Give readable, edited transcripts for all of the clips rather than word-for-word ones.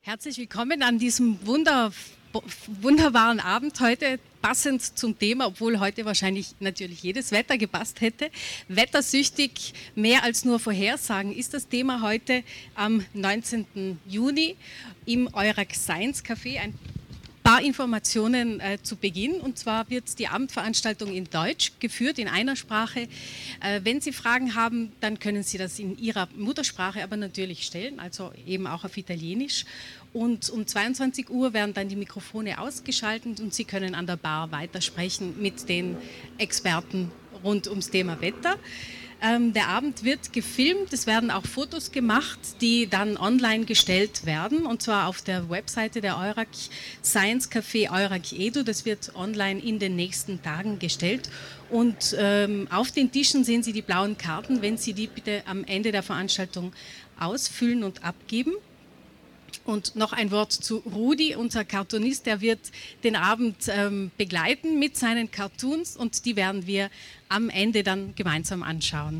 Herzlich willkommen an diesem wunderbaren Abend heute, passend zum Thema, obwohl heute wahrscheinlich natürlich jedes Wetter gepasst hätte. Wettersüchtig, mehr als nur Vorhersagen ist das Thema heute am 19. Juni im Eurac Science Café. Ein paar Informationen zu Beginn, und zwar wird die Abendveranstaltung in Deutsch geführt, in einer Sprache. Wenn Sie Fragen haben, dann können Sie das in Ihrer Muttersprache aber natürlich stellen, also eben auch auf Italienisch. Und um 22 Uhr werden dann die Mikrofone ausgeschaltet und Sie können an der Bar weitersprechen mit den Experten rund ums Thema Wetter. Der Abend wird gefilmt, es werden auch Fotos gemacht, die dann online gestellt werden, und zwar auf der Webseite der Eurac Science Café Eurac Edu. Das wird online in den nächsten Tagen gestellt. Und auf den Tischen sehen Sie die blauen Karten, wenn Sie die bitte am Ende der Veranstaltung ausfüllen und abgeben. Und noch ein Wort zu Rudi, unser Cartoonist, der wird den Abend begleiten mit seinen Cartoons, und die werden wir am Ende dann gemeinsam anschauen.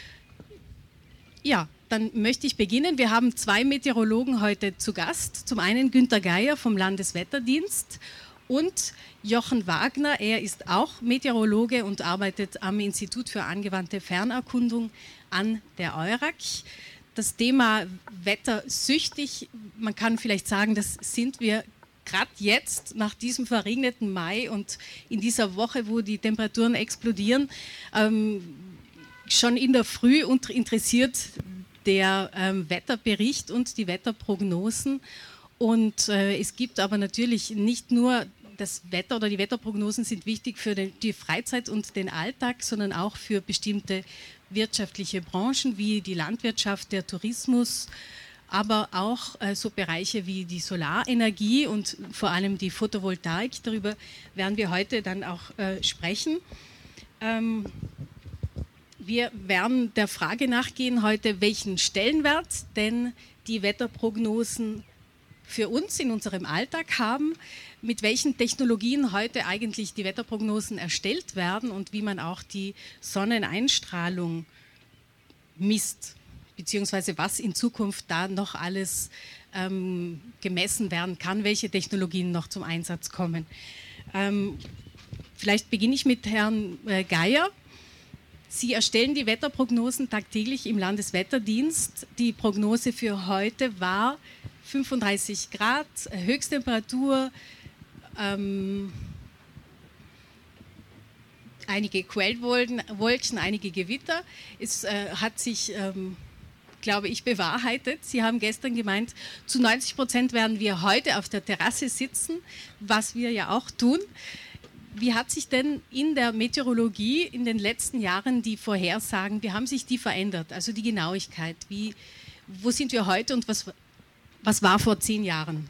Ja, dann möchte ich beginnen. Wir haben zwei Meteorologen heute zu Gast. Zum einen Günter Geier vom Landeswetterdienst und Jochen Wagner. Er ist auch Meteorologe und arbeitet am Institut für angewandte Fernerkundung an der Eurac. Das Thema wettersüchtig, man kann vielleicht sagen, das sind wir gerade jetzt nach diesem verregneten Mai und in dieser Woche, wo die Temperaturen explodieren, schon in der Früh interessiert der Wetterbericht und die Wetterprognosen. Und es gibt aber natürlich nicht nur das Wetter oder die Wetterprognosen sind wichtig für die Freizeit und den Alltag, sondern auch für bestimmte wirtschaftliche Branchen wie die Landwirtschaft, der Tourismus, aber auch so Bereiche wie die Solarenergie und vor allem die Photovoltaik. Darüber werden wir heute dann auch sprechen. Wir werden der Frage nachgehen heute, welchen Stellenwert denn die Wetterprognosen für uns in unserem Alltag haben, mit welchen Technologien heute eigentlich die Wetterprognosen erstellt werden und wie man auch die Sonneneinstrahlung misst, beziehungsweise was in Zukunft da noch alles gemessen werden kann, welche Technologien noch zum Einsatz kommen. Vielleicht beginne ich mit Herrn Geier. Sie erstellen die Wetterprognosen tagtäglich im Landeswetterdienst. Die Prognose für heute war 35 Grad, Höchsttemperatur, einige Quellwolken, einige Gewitter. Es hat sich, glaube ich, bewahrheitet. Sie haben gestern gemeint, zu 90% werden wir heute auf der Terrasse sitzen, was wir ja auch tun. Wie hat sich denn in der Meteorologie in den letzten Jahren die Vorhersagen, wie haben sich die verändert? Also die Genauigkeit, wo sind wir heute und was war vor 10 Jahren?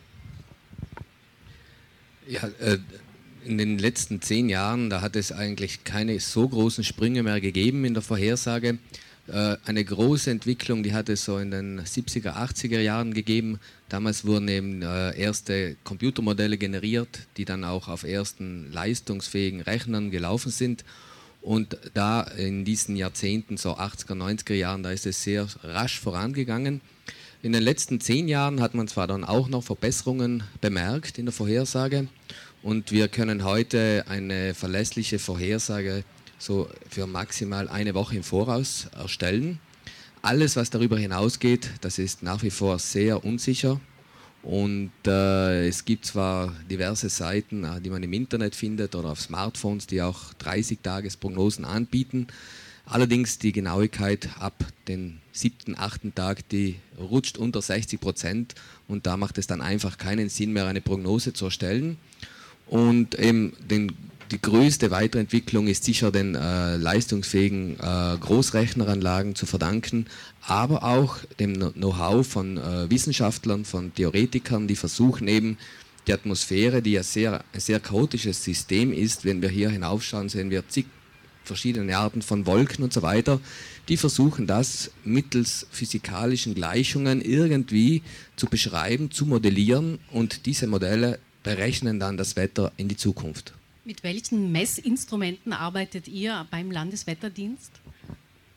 Ja, in den letzten 10 Jahren, da hat es eigentlich keine so großen Sprünge mehr gegeben in der Vorhersage. Eine große Entwicklung, die hat es so in den 70er, 80er Jahren gegeben. Damals wurden eben erste Computermodelle generiert, die dann auch auf ersten leistungsfähigen Rechnern gelaufen sind. Und da in diesen Jahrzehnten, so 80er, 90er Jahren, da ist es sehr rasch vorangegangen. In den letzten 10 Jahren hat man zwar dann auch noch Verbesserungen bemerkt in der Vorhersage, und wir können heute eine verlässliche Vorhersage so für maximal eine Woche im Voraus erstellen. Alles, was darüber hinausgeht, das ist nach wie vor sehr unsicher, und es gibt zwar diverse Seiten, die man im Internet findet oder auf Smartphones, die auch 30-Tages-Prognosen anbieten. Allerdings die Genauigkeit ab den 7., 8. Tag, die rutscht unter 60%, und da macht es dann einfach keinen Sinn mehr, eine Prognose zu erstellen. Und eben die größte Weiterentwicklung ist sicher den leistungsfähigen Großrechneranlagen zu verdanken, aber auch dem Know-how von Wissenschaftlern, von Theoretikern, die versuchen eben die Atmosphäre, die ja ein sehr chaotisches System ist, wenn wir hier hinaufschauen, sehen wir zig verschiedene Arten von Wolken und so weiter, die versuchen das mittels physikalischen Gleichungen irgendwie zu beschreiben, zu modellieren, und diese Modelle berechnen dann das Wetter in die Zukunft. Mit welchen Messinstrumenten arbeitet ihr beim Landeswetterdienst?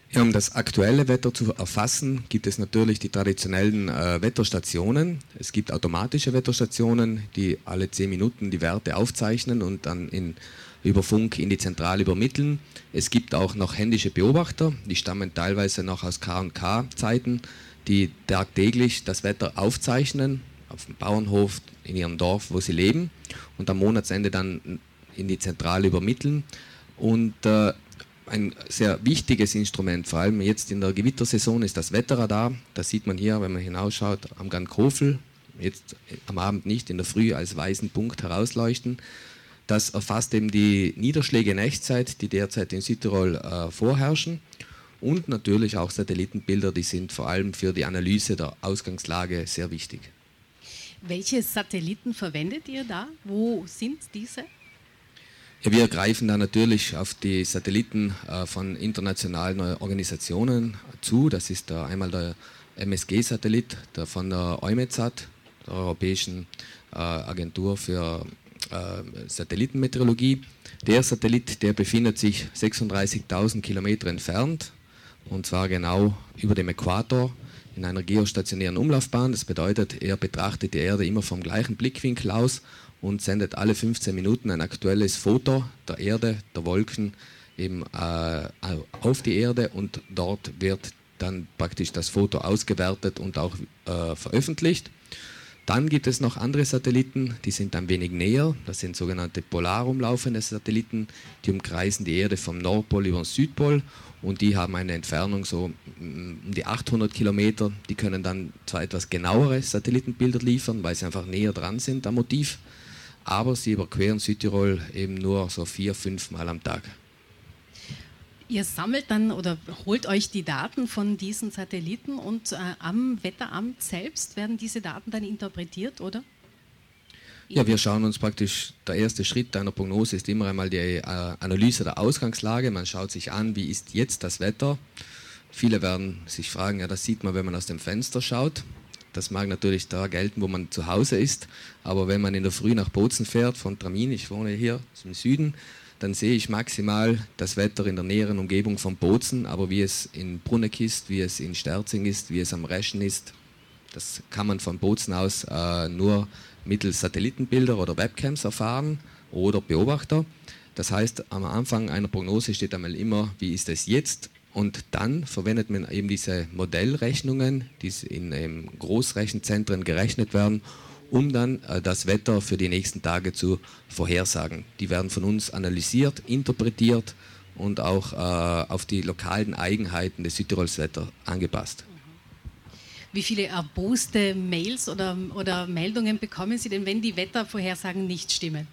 Ja, um das aktuelle Wetter zu erfassen, gibt es natürlich die traditionellen Wetterstationen. Es gibt automatische Wetterstationen, die alle 10 Minuten die Werte aufzeichnen und dann über Funk in die Zentrale übermitteln. Es gibt auch noch händische Beobachter, die stammen teilweise noch aus K&K-Zeiten, die tagtäglich das Wetter aufzeichnen, auf dem Bauernhof, in ihrem Dorf, wo sie leben, und am Monatsende dann in die Zentrale übermitteln. Und ein sehr wichtiges Instrument, vor allem jetzt in der Gewittersaison, ist das Wetterradar. Das sieht man hier, wenn man hinausschaut, am Gankofel, jetzt am Abend nicht, in der Früh als weißen Punkt herausleuchten. Das erfasst eben die Niederschläge in Echtzeit, die derzeit in Südtirol vorherrschen, und natürlich auch Satellitenbilder, die sind vor allem für die Analyse der Ausgangslage sehr wichtig. Welche Satelliten verwendet ihr da? Wo sind diese? Ja, wir greifen da natürlich auf die Satelliten von internationalen Organisationen zu. Das ist einmal der MSG-Satellit von der EUMETSAT, der Europäischen Agentur für Satellitenmeteorologie. Der Satellit, der befindet sich 36.000 Kilometer entfernt, und zwar genau über dem Äquator in einer geostationären Umlaufbahn. Das bedeutet, er betrachtet die Erde immer vom gleichen Blickwinkel aus und sendet alle 15 Minuten ein aktuelles Foto der Erde, der Wolken eben auf die Erde, und dort wird dann praktisch das Foto ausgewertet und auch veröffentlicht. Dann gibt es noch andere Satelliten, die sind ein wenig näher. Das sind sogenannte polar umlaufende Satelliten, die umkreisen die Erde vom Nordpol über den Südpol, und die haben eine Entfernung so um die 800 Kilometer. Die können dann zwar etwas genauere Satellitenbilder liefern, weil sie einfach näher dran sind am Motiv, aber sie überqueren Südtirol eben nur so 4-5 Mal am Tag. Ihr sammelt dann oder holt euch die Daten von diesen Satelliten, und am Wetteramt selbst werden diese Daten dann interpretiert, oder? Ja, wir schauen uns praktisch, der erste Schritt einer Prognose ist immer einmal die Analyse der Ausgangslage. Man schaut sich an, wie ist jetzt das Wetter. Viele werden sich fragen, ja, das sieht man, wenn man aus dem Fenster schaut. Das mag natürlich da gelten, wo man zu Hause ist, aber wenn man in der Früh nach Bozen fährt, von Tramin, ich wohne hier im Süden, dann sehe ich maximal das Wetter in der näheren Umgebung von Bozen, aber wie es in Brunneck ist, wie es in Sterzing ist, wie es am Reschen ist, das kann man von Bozen aus nur mittels Satellitenbilder oder Webcams erfahren oder Beobachter. Das heißt, am Anfang einer Prognose steht einmal immer, wie ist es jetzt, und dann verwendet man eben diese Modellrechnungen, die in Großrechenzentren gerechnet werden, um dann das Wetter für die nächsten Tage zu vorhersagen. Die werden von uns analysiert, interpretiert und auch auf die lokalen Eigenheiten des Südtirols Wetter angepasst. Wie viele erboste Mails oder Meldungen bekommen Sie denn, wenn die Wettervorhersagen nicht stimmen?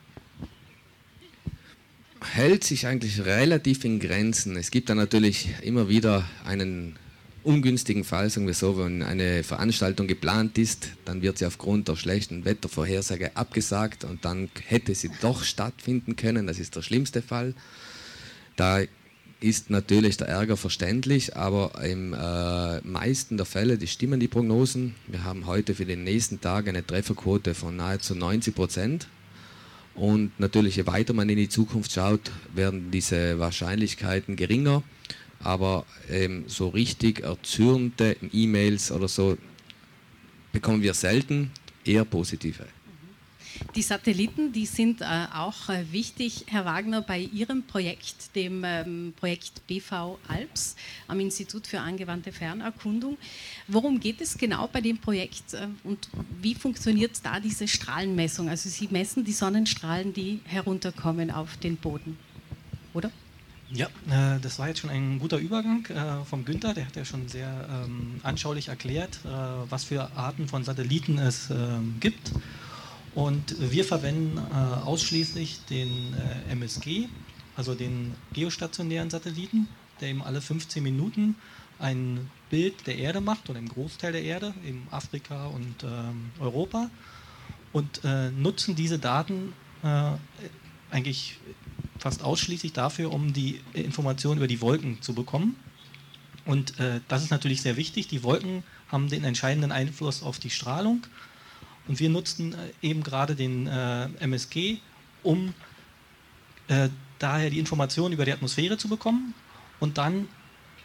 Hält sich eigentlich relativ in Grenzen. Es gibt dann natürlich immer wieder einen ungünstigen Fall, sagen wir so, wenn eine Veranstaltung geplant ist, dann wird sie aufgrund der schlechten Wettervorhersage abgesagt und dann hätte sie doch stattfinden können. Das ist der schlimmste Fall. Da ist natürlich der Ärger verständlich, aber im meisten der Fälle, die stimmen die Prognosen. Wir haben heute für den nächsten Tag eine Trefferquote von nahezu 90%. Und natürlich, je weiter man in die Zukunft schaut, werden diese Wahrscheinlichkeiten geringer. Aber so richtig erzürnte E-Mails oder so bekommen wir selten, eher positive. Die Satelliten, die sind auch wichtig, Herr Wagner, bei Ihrem Projekt, dem Projekt BV Alps am Institut für angewandte Fernerkundung. Worum geht es genau bei dem Projekt und wie funktioniert da diese Strahlenmessung? Also Sie messen die Sonnenstrahlen, die herunterkommen auf den Boden, oder? Ja, das war jetzt schon ein guter Übergang vom Günther, der hat ja schon sehr anschaulich erklärt, was für Arten von Satelliten es gibt. Und wir verwenden ausschließlich den MSG, also den geostationären Satelliten, der eben alle 15 Minuten ein Bild der Erde macht, oder im Großteil der Erde, in Afrika und Europa, und nutzen diese Daten eigentlich fast ausschließlich dafür, um die Informationen über die Wolken zu bekommen. Und das ist natürlich sehr wichtig. Die Wolken haben den entscheidenden Einfluss auf die Strahlung. Und wir nutzten eben gerade den MSG, um daher die Informationen über die Atmosphäre zu bekommen und dann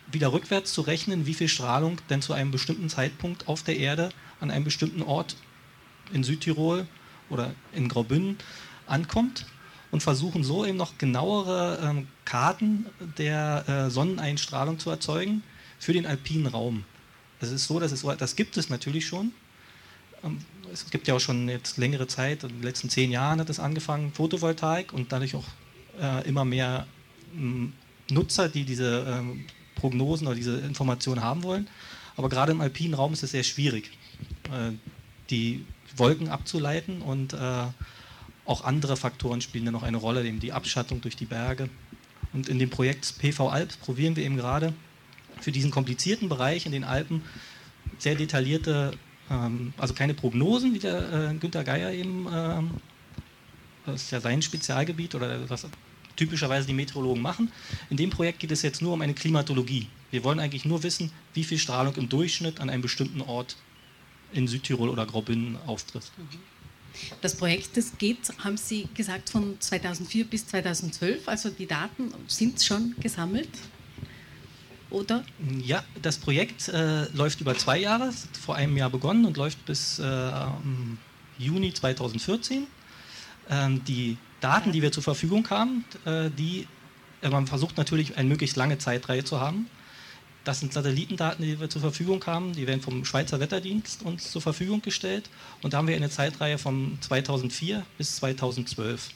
wieder rückwärts zu rechnen, wie viel Strahlung denn zu einem bestimmten Zeitpunkt auf der Erde an einem bestimmten Ort in Südtirol oder in Graubünden ankommt und versuchen so eben noch genauere Karten der Sonneneinstrahlung zu erzeugen für den alpinen Raum. Es ist so, das gibt es natürlich schon. Es gibt ja auch schon jetzt längere Zeit, in den letzten 10 Jahren hat es angefangen, Photovoltaik und dadurch auch immer mehr Nutzer, die diese Prognosen oder diese Informationen haben wollen. Aber gerade im alpinen Raum ist es sehr schwierig, die Wolken abzuleiten und auch andere Faktoren spielen da noch eine Rolle, eben die Abschattung durch die Berge. Und in dem Projekt PV Alps probieren wir eben gerade für diesen komplizierten Bereich in den Alpen sehr detaillierte, also keine Prognosen, wie der Günther Geier eben, das ist ja sein Spezialgebiet oder was typischerweise die Meteorologen machen. In dem Projekt geht es jetzt nur um eine Klimatologie. Wir wollen eigentlich nur wissen, wie viel Strahlung im Durchschnitt an einem bestimmten Ort in Südtirol oder Graubünden auftritt. Das Projekt, das geht, haben Sie gesagt, von 2004 bis 2012, also die Daten sind schon gesammelt, oder? Ja, das Projekt läuft über 2 Jahre, es hat vor einem Jahr begonnen und läuft bis Juni 2014. Die Daten, die wir zur Verfügung haben, man versucht natürlich eine möglichst lange Zeitreihe zu haben. Das sind Satellitendaten, die wir zur Verfügung haben, die werden vom Schweizer Wetterdienst uns zur Verfügung gestellt und da haben wir eine Zeitreihe von 2004 bis 2012.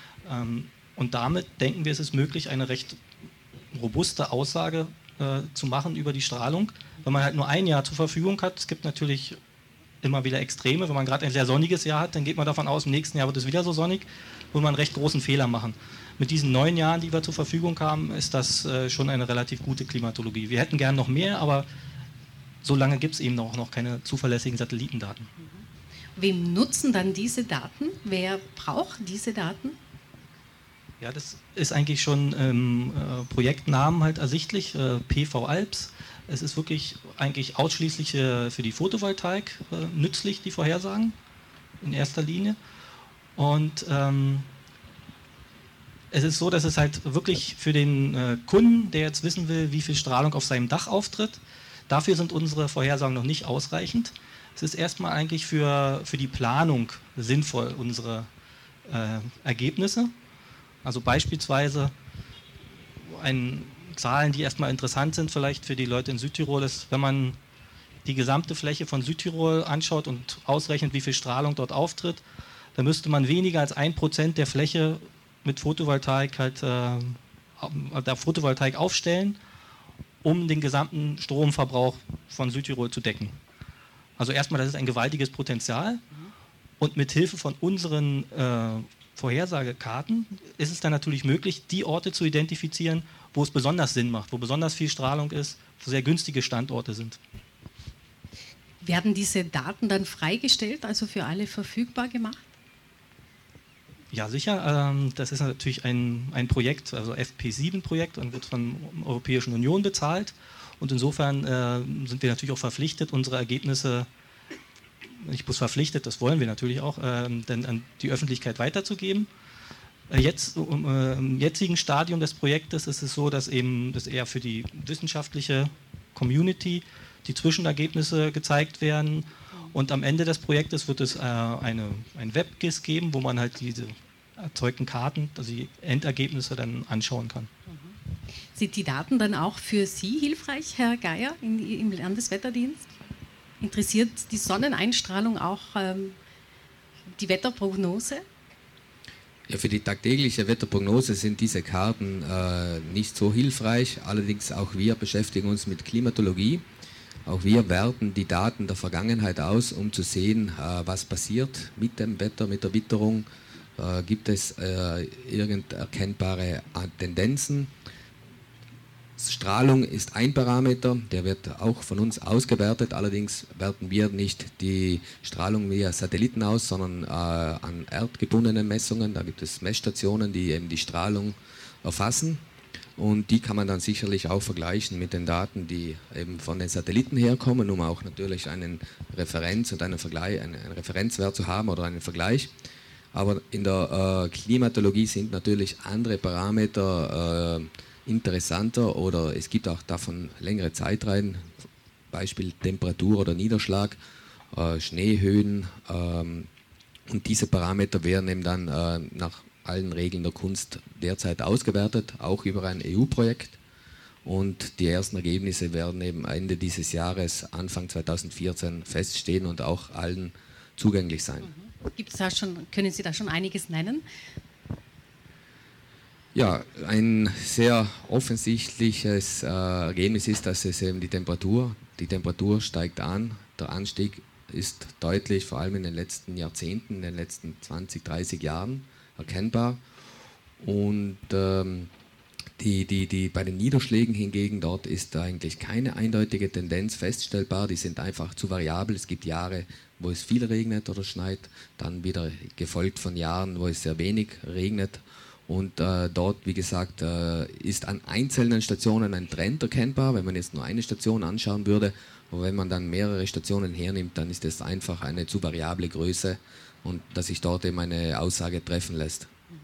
Und damit denken wir, es ist möglich, eine recht robuste Aussage zu machen über die Strahlung, wenn man halt nur ein Jahr zur Verfügung hat. Es gibt natürlich immer wieder Extreme, wenn man gerade ein sehr sonniges Jahr hat, dann geht man davon aus, im nächsten Jahr wird es wieder so sonnig, will man einen recht großen Fehler machen. Mit diesen 9 Jahren, die wir zur Verfügung haben, ist das schon eine relativ gute Klimatologie. Wir hätten gern noch mehr, aber so lange gibt es eben noch keine zuverlässigen Satellitendaten. Wem nutzen dann diese Daten? Wer braucht diese Daten? Ja, das ist eigentlich schon im Projektnamen halt ersichtlich, PV Alps. Es ist wirklich eigentlich ausschließlich für die Photovoltaik nützlich, die Vorhersagen in erster Linie. Und es ist so, dass es halt wirklich für den Kunden, der jetzt wissen will, wie viel Strahlung auf seinem Dach auftritt, dafür sind unsere Vorhersagen noch nicht ausreichend. Es ist erstmal eigentlich für die Planung sinnvoll, unsere Ergebnisse. Also beispielsweise Zahlen, die erstmal interessant sind vielleicht für die Leute in Südtirol, ist, wenn man die gesamte Fläche von Südtirol anschaut und ausrechnet, wie viel Strahlung dort auftritt, dann müsste man weniger als 1% der Fläche mit Photovoltaik Photovoltaik aufstellen, um den gesamten Stromverbrauch von Südtirol zu decken. Also erstmal, das ist ein gewaltiges Potenzial und mit Hilfe von unseren Vorhersagekarten ist es dann natürlich möglich, die Orte zu identifizieren, wo es besonders Sinn macht, wo besonders viel Strahlung ist, wo sehr günstige Standorte sind. Werden diese Daten dann freigestellt, also für alle verfügbar gemacht? Ja, sicher. Das ist natürlich ein Projekt, also FP7-Projekt und wird von der Europäischen Union bezahlt. Und insofern sind wir natürlich auch verpflichtet, unsere Ergebnisse, nicht bloß verpflichtet, das wollen wir natürlich auch, denn an die Öffentlichkeit weiterzugeben. Jetzt, im jetzigen Stadium des Projektes ist es so, dass eben das eher für die wissenschaftliche Community die Zwischenergebnisse gezeigt werden. Und am Ende des Projektes wird es ein WebGIS geben, wo man halt diese erzeugten Karten, also die Endergebnisse dann anschauen kann. Sind die Daten dann auch für Sie hilfreich, Herr Geier, im Landeswetterdienst? Interessiert die Sonneneinstrahlung auch die Wetterprognose? Ja, für die tagtägliche Wetterprognose sind diese Karten nicht so hilfreich. Allerdings auch wir beschäftigen uns mit Klimatologie. Auch wir werten die Daten der Vergangenheit aus, um zu sehen, was passiert mit dem Wetter, mit der Witterung. Gibt es irgend erkennbare Tendenzen? Strahlung ist ein Parameter, der wird auch von uns ausgewertet. Allerdings werten wir nicht die Strahlung via Satelliten aus, sondern an erdgebundenen Messungen. Da gibt es Messstationen, die eben die Strahlung erfassen. Und die kann man dann sicherlich auch vergleichen mit den Daten, die eben von den Satelliten herkommen, um auch natürlich einen Referenz und einen Referenzwert zu haben oder einen Vergleich. Aber in der Klimatologie sind natürlich andere Parameter interessanter oder es gibt auch davon längere Zeitreihen, Beispiel Temperatur oder Niederschlag, Schneehöhen und diese Parameter werden eben dann nach allen Regeln der Kunst derzeit ausgewertet, auch über ein EU-Projekt. Und die ersten Ergebnisse werden eben Ende dieses Jahres, Anfang 2014 feststehen und auch allen zugänglich sein. Gibt's da schon, können Sie da schon einiges nennen? Ja, ein sehr offensichtliches Ergebnis ist, dass es eben die Temperatur steigt an. Der Anstieg ist deutlich, vor allem in den letzten Jahrzehnten, in den letzten 20, 30 Jahren erkennbar. Und bei den Niederschlägen hingegen, dort ist eigentlich keine eindeutige Tendenz feststellbar. Die sind einfach zu variabel. Es gibt Jahre, wo es viel regnet oder schneit, dann wieder gefolgt von Jahren, wo es sehr wenig regnet. Und dort, wie gesagt, ist an einzelnen Stationen ein Trend erkennbar, wenn man jetzt nur eine Station anschauen würde. Aber wenn man dann mehrere Stationen hernimmt, dann ist es einfach eine zu variable Größe und dass sich dort eben eine Aussage treffen lässt.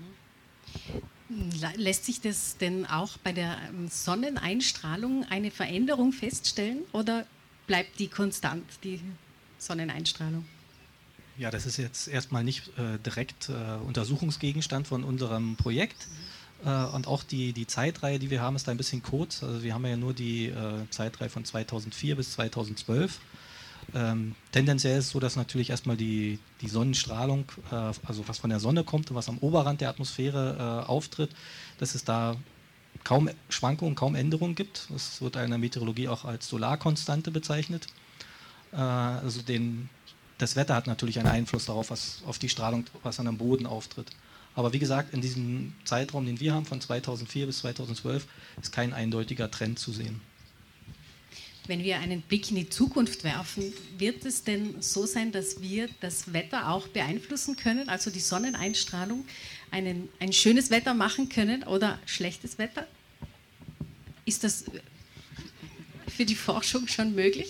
Lässt sich das denn auch bei der Sonneneinstrahlung eine Veränderung feststellen oder bleibt die konstant, die Sonneneinstrahlung? Ja, das ist jetzt erstmal nicht direkt Untersuchungsgegenstand von unserem Projekt. Und auch die Zeitreihe, die wir haben, ist da ein bisschen kurz. Also wir haben ja nur die Zeitreihe von 2004 bis 2012. Tendenziell ist es so, dass natürlich erstmal die Sonnenstrahlung, also was von der Sonne kommt und was am Oberrand der Atmosphäre auftritt, dass es da kaum Schwankungen, kaum Änderungen gibt. Das wird in der Meteorologie auch als Solarkonstante bezeichnet. Also das Wetter hat natürlich einen Einfluss darauf, auf die Strahlung, was an dem Boden auftritt. Aber wie gesagt, in diesem Zeitraum, den wir haben, von 2004 bis 2012, ist kein eindeutiger Trend zu sehen. Wenn wir einen Blick in die Zukunft werfen, wird es denn so sein, dass wir das Wetter auch beeinflussen können, also die Sonneneinstrahlung, ein schönes Wetter machen können oder schlechtes Wetter? Ist das für die Forschung schon möglich?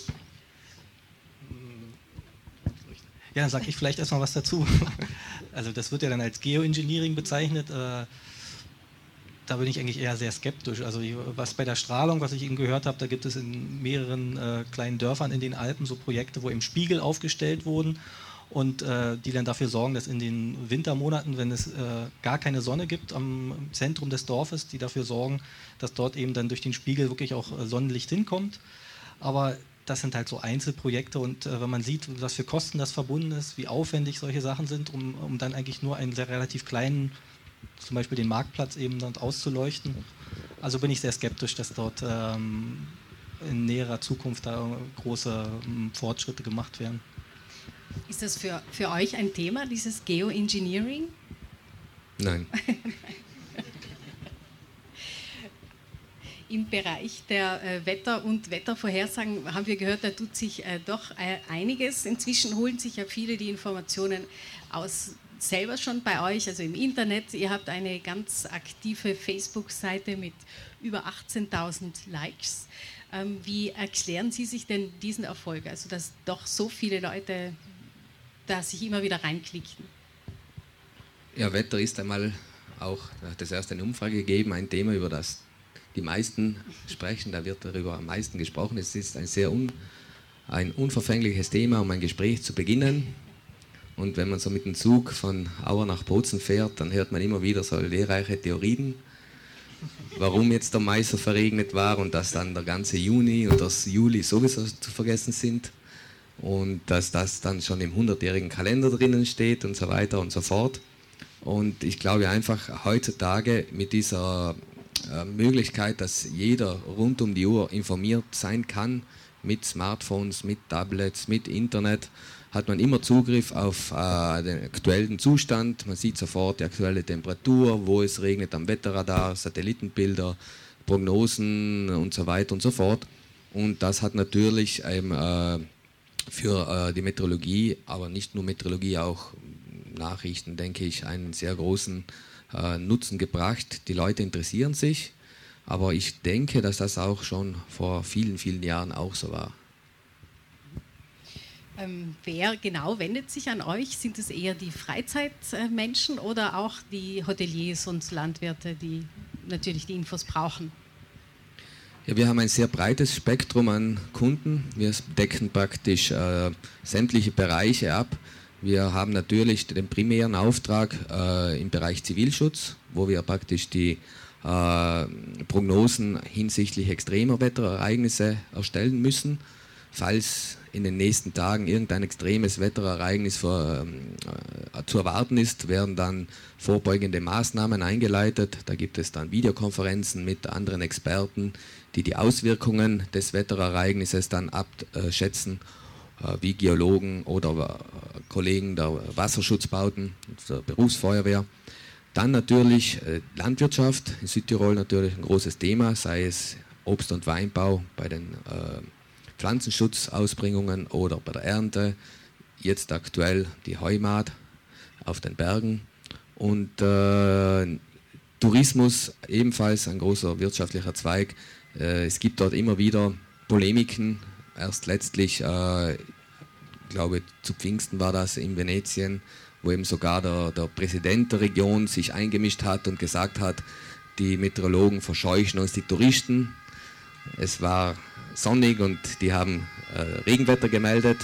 Ja, dann sage ich vielleicht erstmal was dazu. Also das wird ja dann als Geoengineering bezeichnet. Da bin ich eigentlich eher sehr skeptisch. Also was bei der Strahlung, was ich eben gehört habe, da gibt es in mehreren kleinen Dörfern in den Alpen so Projekte, wo eben Spiegel aufgestellt wurden und die dann dafür sorgen, dass in den Wintermonaten, wenn es gar keine Sonne gibt am Zentrum des Dorfes, die dafür sorgen, dass dort eben dann durch den Spiegel wirklich auch Sonnenlicht hinkommt. Aber das sind halt so Einzelprojekte und wenn man sieht, was für Kosten das verbunden ist, wie aufwendig solche Sachen sind, um dann eigentlich nur einen sehr relativ kleinen, zum Beispiel den Marktplatz eben dort auszuleuchten. Also bin ich sehr skeptisch, dass dort in näherer Zukunft da große Fortschritte gemacht werden. Ist das für euch ein Thema, dieses Geoengineering? Nein. Im Bereich der Wetter- und Wettervorhersagen haben wir gehört, da tut sich doch einiges. Inzwischen holen sich ja viele die Informationen selber schon bei euch, also im Internet. Ihr habt eine ganz aktive Facebook-Seite mit über 18.000 Likes. Wie erklären Sie sich denn diesen Erfolg? Also dass doch so viele Leute da sich immer wieder reinklicken? Ja, Wetter ist einmal auch, da hat es erst eine Umfrage gegeben, ein Thema, über das die meisten sprechen, da wird darüber am meisten gesprochen. Es ist ein unverfängliches Thema, um ein Gespräch zu beginnen. Und wenn man so mit dem Zug von Auer nach Bozen fährt, dann hört man immer wieder so lehrreiche Theorien, warum jetzt der Mai so verregnet war und dass dann der ganze Juni und das Juli sowieso zu vergessen sind und dass das dann schon im 100-jährigen Kalender drinnen steht und so weiter und so fort. Und ich glaube einfach heutzutage mit dieser Möglichkeit, dass jeder rund um die Uhr informiert sein kann, mit Smartphones, mit Tablets, mit Internet, hat man immer Zugriff auf den aktuellen Zustand. Man sieht sofort die aktuelle Temperatur, wo es regnet am Wetterradar, Satellitenbilder, Prognosen und so weiter und so fort. Und das hat natürlich für die Meteorologie, aber nicht nur Meteorologie, auch Nachrichten, denke ich, einen sehr großen Nutzen gebracht. Die Leute interessieren sich, aber ich denke, dass das auch schon vor vielen, vielen Jahren auch so war. Wer genau wendet sich an euch? Sind es eher die Freizeitmenschen oder auch die Hoteliers und Landwirte, die natürlich die Infos brauchen? Ja, wir haben ein sehr breites Spektrum an Kunden. Wir decken praktisch sämtliche Bereiche ab. Wir haben natürlich den primären Auftrag im Bereich Zivilschutz, wo wir praktisch die Prognosen hinsichtlich extremer Wetterereignisse erstellen müssen. Falls in den nächsten Tagen irgendein extremes Wetterereignis zu erwarten ist, werden dann vorbeugende Maßnahmen eingeleitet. Da gibt es dann Videokonferenzen mit anderen Experten, die die Auswirkungen des Wetterereignisses dann abschätzen, wie Geologen oder Kollegen der Wasserschutzbauten, der Berufsfeuerwehr. Dann natürlich Landwirtschaft, in Südtirol natürlich ein großes Thema, sei es Obst- und Weinbau bei den Pflanzenschutzausbringungen oder bei der Ernte, jetzt aktuell die Heumaat auf den Bergen und Tourismus ebenfalls ein großer wirtschaftlicher Zweig. Es gibt dort immer wieder Polemiken, erst letztlich, glaube zu Pfingsten war das in Venetien, wo eben sogar der Präsident der Region sich eingemischt hat und gesagt hat, die Meteorologen verscheuchen uns die Touristen. Es war sonnig und die haben Regenwetter gemeldet.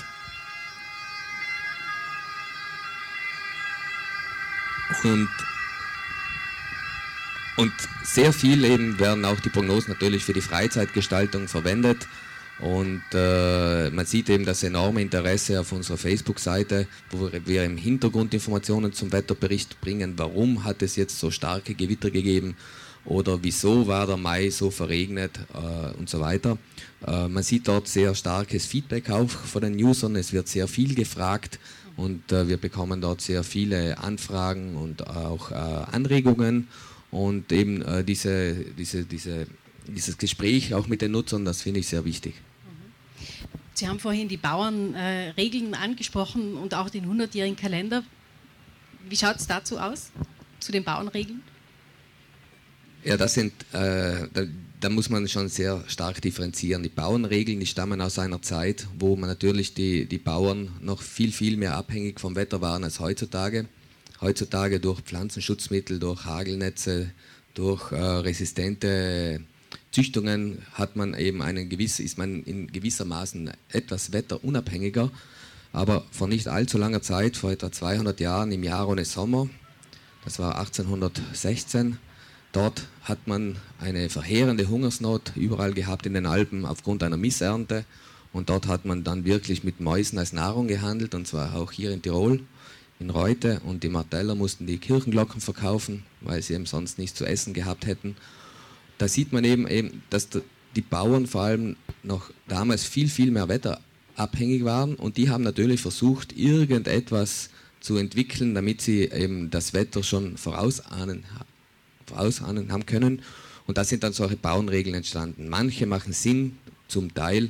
Und sehr viel eben werden auch die Prognosen natürlich für die Freizeitgestaltung verwendet. Und man sieht eben das enorme Interesse auf unserer Facebook-Seite, wo wir im Hintergrund Informationen zum Wetterbericht bringen. Warum hat es jetzt so starke Gewitter gegeben? Oder wieso war der Mai so verregnet und so weiter. Man sieht dort sehr starkes Feedback auch von den Usern. Es wird sehr viel gefragt und wir bekommen dort sehr viele Anfragen und auch Anregungen. Und eben dieses Gespräch auch mit den Nutzern, das finde ich sehr wichtig. Sie haben vorhin die Bauernregeln angesprochen und auch den 100-jährigen Kalender. Wie schaut es dazu aus, zu den Bauernregeln? Ja, da muss man schon sehr stark differenzieren. Die Bauernregeln, die stammen aus einer Zeit, wo man natürlich die Bauern noch viel, viel mehr abhängig vom Wetter waren als heutzutage. Heutzutage durch Pflanzenschutzmittel, durch Hagelnetze, durch resistente Züchtungen hat man eben ist man in gewissermaßen etwas wetterunabhängiger. Aber vor nicht allzu langer Zeit, vor etwa 200 Jahren, im Jahr ohne Sommer, das war 1816, dort hat man eine verheerende Hungersnot überall gehabt in den Alpen aufgrund einer Missernte. Und dort hat man dann wirklich mit Mäusen als Nahrung gehandelt, und zwar auch hier in Tirol, in Reute. Und die Marteller mussten die Kirchenglocken verkaufen, weil sie eben sonst nichts zu essen gehabt hätten. Da sieht man eben, dass die Bauern vor allem noch damals viel, viel mehr wetterabhängig waren. Und die haben natürlich versucht, irgendetwas zu entwickeln, damit sie eben das Wetter schon vorausahnen haben können. Und da sind dann solche Bauernregeln entstanden. Manche machen Sinn, zum Teil.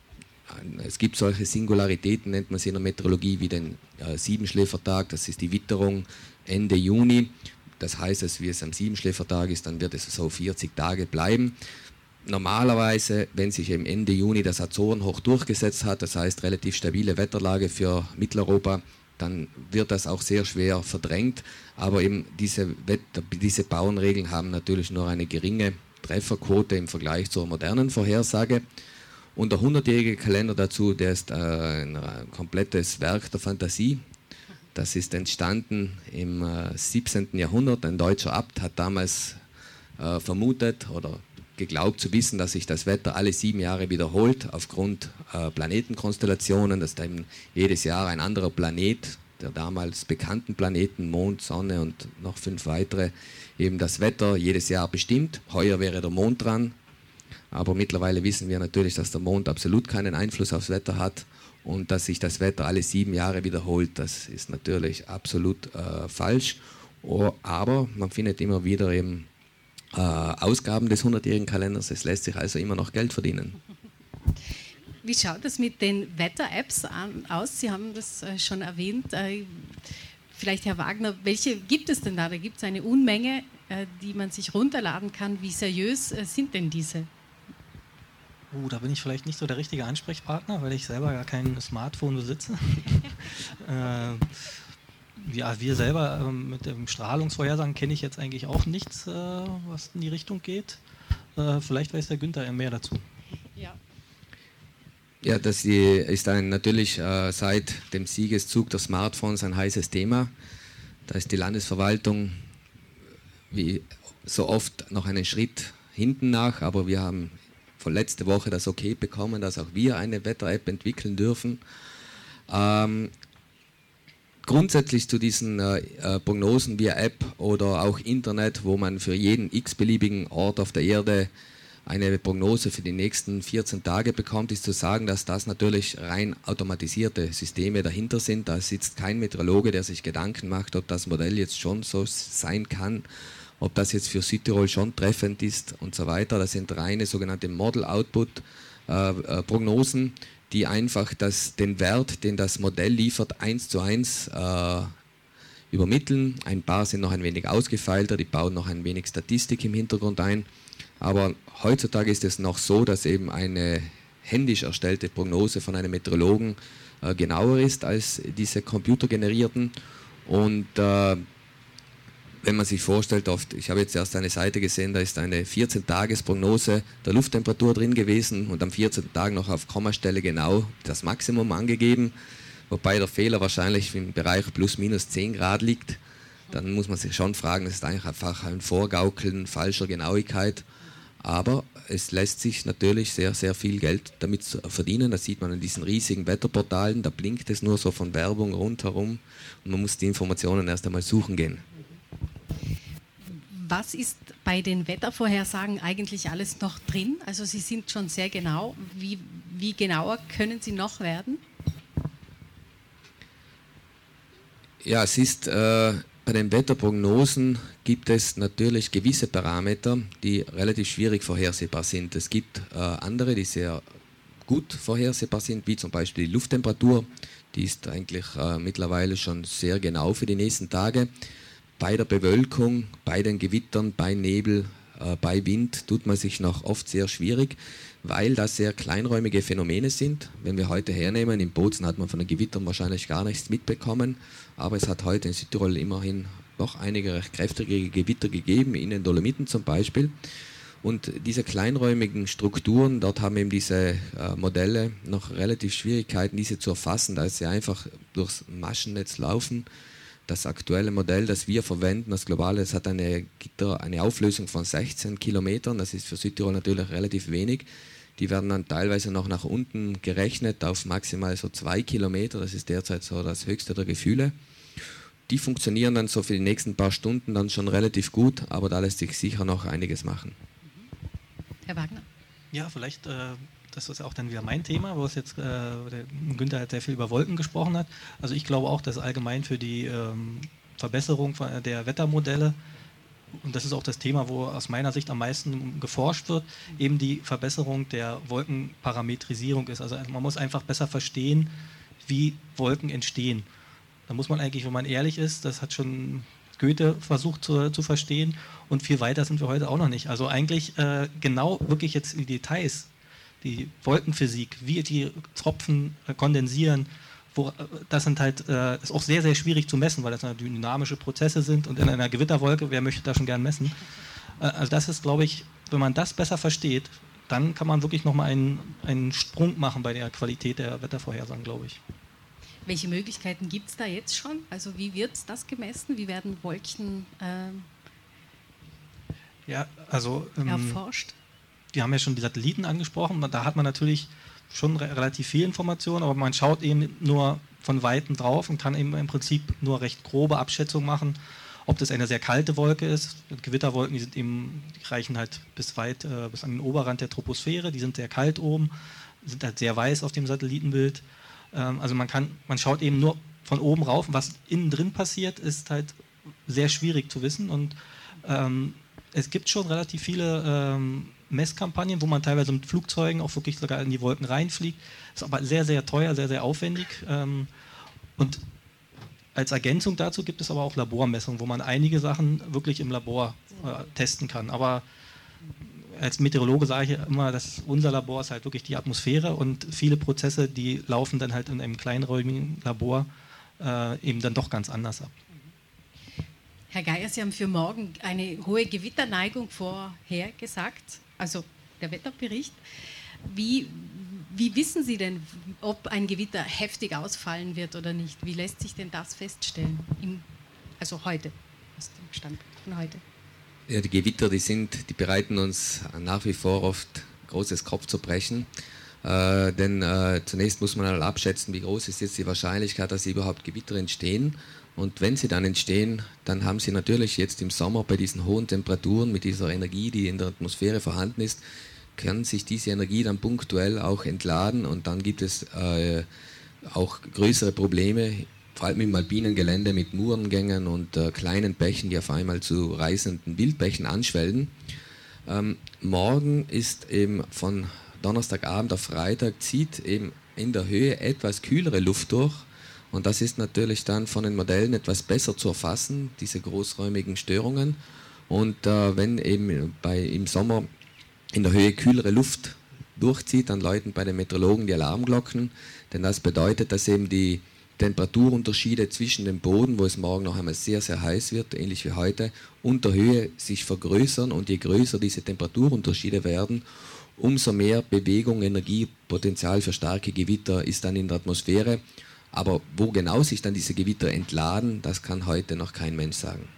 Es gibt solche Singularitäten, nennt man sie in der Meteorologie, wie den Siebenschläfertag, das ist die Witterung Ende Juni. Das heißt, wie es am Siebenschläfertag ist, dann wird es so 40 Tage bleiben. Normalerweise, wenn sich im Ende Juni das Azorenhoch durchgesetzt hat, das heißt relativ stabile Wetterlage für Mitteleuropa, dann wird das auch sehr schwer verdrängt. Aber eben diese Bauernregeln haben natürlich nur eine geringe Trefferquote im Vergleich zur modernen Vorhersage. Und der 100-jährige Kalender dazu, der ist ein komplettes Werk der Fantasie. Das ist entstanden im 17. Jahrhundert. Ein deutscher Abt hat damals vermutet oder geglaubt zu wissen, dass sich das Wetter alle 7 Jahre wiederholt aufgrund Planetenkonstellationen, dass dann jedes Jahr ein anderer Planet, der damals bekannten Planeten, Mond, Sonne und noch 5 weitere, eben das Wetter jedes Jahr bestimmt. Heuer wäre der Mond dran, aber mittlerweile wissen wir natürlich, dass der Mond absolut keinen Einfluss aufs Wetter hat und dass sich das Wetter alle 7 Jahre wiederholt. Das ist natürlich absolut falsch, aber man findet immer wieder eben Ausgaben des 100-jährigen Kalenders. Es lässt sich also immer noch Geld verdienen. Wie schaut es mit den Wetter-Apps aus? Sie haben das schon erwähnt. Vielleicht, Herr Wagner, welche gibt es denn da? Da gibt es eine Unmenge, die man sich runterladen kann. Wie seriös sind denn diese? Da bin ich vielleicht nicht so der richtige Ansprechpartner, weil ich selber gar kein Smartphone besitze. Ja, wir selber mit dem Strahlungsvorhersagen kenne ich jetzt eigentlich auch nichts, was in die Richtung geht. Vielleicht weiß der Günther mehr dazu. Ja. Ja, das ist natürlich seit dem Siegeszug der Smartphones ein heißes Thema. Da ist die Landesverwaltung wie so oft noch einen Schritt hinten nach, aber wir haben von letzter Woche das Okay bekommen, dass auch wir eine Wetter-App entwickeln dürfen. Grundsätzlich zu diesen Prognosen via App oder auch Internet, wo man für jeden x-beliebigen Ort auf der Erde eine Prognose für die nächsten 14 Tage bekommt, ist zu sagen, dass das natürlich rein automatisierte Systeme dahinter sind. Da sitzt kein Meteorologe, der sich Gedanken macht, ob das Modell jetzt schon so sein kann, ob das jetzt für Südtirol schon treffend ist und so weiter. Das sind reine sogenannte Model-Output-Prognosen, die einfach den Wert, den das Modell liefert, 1:1 übermitteln. Ein paar sind noch ein wenig ausgefeilter, die bauen noch ein wenig Statistik im Hintergrund ein. Aber heutzutage ist es noch so, dass eben eine händisch erstellte Prognose von einem Meteorologen genauer ist als diese computergenerierten. Und wenn man sich vorstellt, ich habe jetzt erst eine Seite gesehen, da ist eine 14-Tages-Prognose der Lufttemperatur drin gewesen und am 14. Tag noch auf Kommastelle genau das Maximum angegeben, wobei der Fehler wahrscheinlich im Bereich plus minus 10 Grad liegt. Dann muss man sich schon fragen, das ist eigentlich einfach ein Vorgaukeln falscher Genauigkeit. Aber es lässt sich natürlich sehr, sehr viel Geld damit verdienen. Das sieht man in diesen riesigen Wetterportalen, da blinkt es nur so von Werbung rundherum und man muss die Informationen erst einmal suchen gehen. Was ist bei den Wettervorhersagen eigentlich alles noch drin? Also Sie sind schon sehr genau. Wie genauer können Sie noch werden? Ja, es ist bei den Wetterprognosen gibt es natürlich gewisse Parameter, die relativ schwierig vorhersehbar sind. Es gibt andere, die sehr gut vorhersehbar sind, wie zum Beispiel die Lufttemperatur. Die ist eigentlich mittlerweile schon sehr genau für die nächsten Tage. Bei der Bewölkung, bei den Gewittern, bei Nebel, bei Wind tut man sich noch oft sehr schwierig, weil das sehr kleinräumige Phänomene sind. Wenn wir heute hernehmen, in Bozen hat man von den Gewittern wahrscheinlich gar nichts mitbekommen, aber es hat heute in Südtirol immerhin noch einige recht kräftige Gewitter gegeben, in den Dolomiten zum Beispiel. Und diese kleinräumigen Strukturen, dort haben eben diese Modelle noch relativ Schwierigkeiten, diese zu erfassen, da sie einfach durchs Maschennetz laufen. Das aktuelle Modell, das wir verwenden, das globale, das hat eine Auflösung von 16 Kilometern. Das ist für Südtirol natürlich relativ wenig. Die werden dann teilweise noch nach unten gerechnet auf maximal so 2 Kilometer. Das ist derzeit so das höchste der Gefühle. Die funktionieren dann so für die nächsten paar Stunden dann schon relativ gut, aber da lässt sich sicher noch einiges machen. Herr Wagner? Ja, vielleicht... Das ist auch dann wieder mein Thema, wo es jetzt der Günther halt sehr viel über Wolken gesprochen hat. Also ich glaube auch, dass allgemein für die Verbesserung der Wettermodelle, und das ist auch das Thema, wo aus meiner Sicht am meisten geforscht wird, eben die Verbesserung der Wolkenparametrisierung ist. Also man muss einfach besser verstehen, wie Wolken entstehen. Da muss man eigentlich, wenn man ehrlich ist, das hat schon Goethe versucht zu verstehen und viel weiter sind wir heute auch noch nicht. Also eigentlich genau wirklich jetzt in die Details, die Wolkenphysik, wie die Tropfen kondensieren, das sind halt, ist auch sehr, sehr schwierig zu messen, weil das dynamische Prozesse sind und in einer Gewitterwolke, wer möchte da schon gern messen? Also das ist, glaube ich, wenn man das besser versteht, dann kann man wirklich nochmal einen Sprung machen bei der Qualität der Wettervorhersagen, glaube ich. Welche Möglichkeiten gibt es da jetzt schon? Also wie wird das gemessen? Wie werden Wolken erforscht? Wir haben ja schon die Satelliten angesprochen, da hat man natürlich schon relativ viel Information, aber man schaut eben nur von Weitem drauf und kann eben im Prinzip nur recht grobe Abschätzungen machen, ob das eine sehr kalte Wolke ist. Gewitterwolken, die reichen halt bis an den Oberrand der Troposphäre, die sind sehr kalt oben, sind halt sehr weiß auf dem Satellitenbild. Also man schaut eben nur von oben rauf, was innen drin passiert, ist halt sehr schwierig zu wissen und es gibt schon relativ viele Messkampagnen, wo man teilweise mit Flugzeugen auch wirklich sogar in die Wolken reinfliegt. Ist aber sehr, sehr teuer, sehr, sehr aufwendig. Und als Ergänzung dazu gibt es aber auch Labormessungen, wo man einige Sachen wirklich im Labor testen kann. Aber als Meteorologe sage ich immer, dass unser Labor ist halt wirklich die Atmosphäre und viele Prozesse, die laufen dann halt in einem kleinräumigen Labor eben dann doch ganz anders ab. Herr Geier, Sie haben für morgen eine hohe Gewitterneigung vorhergesagt. also der Wetterbericht. Wie wissen Sie denn, ob ein Gewitter heftig ausfallen wird oder nicht? Wie lässt sich denn das feststellen? Also heute, aus dem Stand von heute. Ja, die Gewitter, die bereiten uns nach wie vor oft großes Kopfzerbrechen. Denn zunächst muss man halt abschätzen, wie groß ist jetzt die Wahrscheinlichkeit, dass überhaupt Gewitter entstehen. Und wenn sie dann entstehen, dann haben sie natürlich jetzt im Sommer bei diesen hohen Temperaturen mit dieser Energie, die in der Atmosphäre vorhanden ist, kann sich diese Energie dann punktuell auch entladen und dann gibt es auch größere Probleme, vor allem im alpinen Gelände mit Murengängen und kleinen Bächen, die auf einmal zu reißenden Wildbächen anschwellen. Morgen ist eben von Donnerstagabend auf Freitag zieht eben in der Höhe etwas kühlere Luft durch und das ist natürlich dann von den Modellen etwas besser zu erfassen, diese großräumigen Störungen. Und wenn eben im Sommer in der Höhe kühlere Luft durchzieht, dann läuten bei den Meteorologen die Alarmglocken, denn das bedeutet, dass eben die Temperaturunterschiede zwischen dem Boden, wo es morgen noch einmal sehr, sehr heiß wird, ähnlich wie heute, und der Höhe sich vergrößern und je größer diese Temperaturunterschiede werden, umso mehr Bewegung, Energie, Potenzial für starke Gewitter ist dann in der Atmosphäre. Aber wo genau sich dann diese Gewitter entladen, das kann heute noch kein Mensch sagen.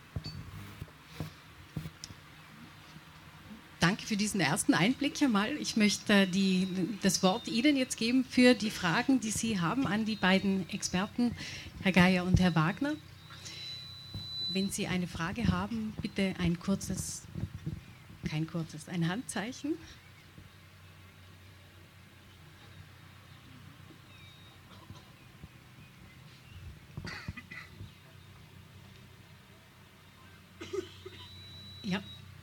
Danke für diesen ersten Einblick einmal. Ich möchte das Wort Ihnen jetzt geben für die Fragen, die Sie haben an die beiden Experten, Herr Geier und Herr Wagner. Wenn Sie eine Frage haben, bitte ein Handzeichen. Ja.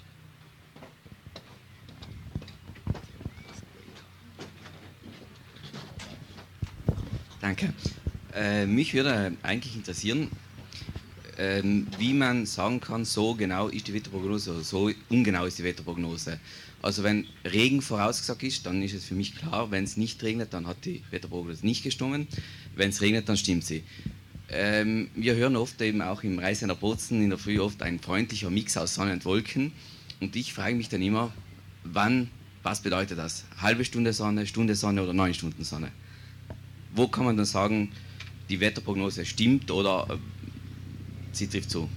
Danke. Mich würde eigentlich interessieren, wie man sagen kann, so genau ist die Wetterprognose oder so ungenau ist die Wetterprognose. Also wenn Regen vorausgesagt ist, dann ist es für mich klar, wenn es nicht regnet, dann hat die Wetterprognose nicht gestimmt. Wenn es regnet, dann stimmt sie. Wir hören oft eben auch im Reisender Bozen in der Früh oft ein freundlicher Mix aus Sonne und Wolken. Und ich frage mich dann immer, was bedeutet das? Halbe Stunde Sonne oder 9 Stunden Sonne? Wo kann man dann sagen, die Wetterprognose stimmt oder sie trifft zu?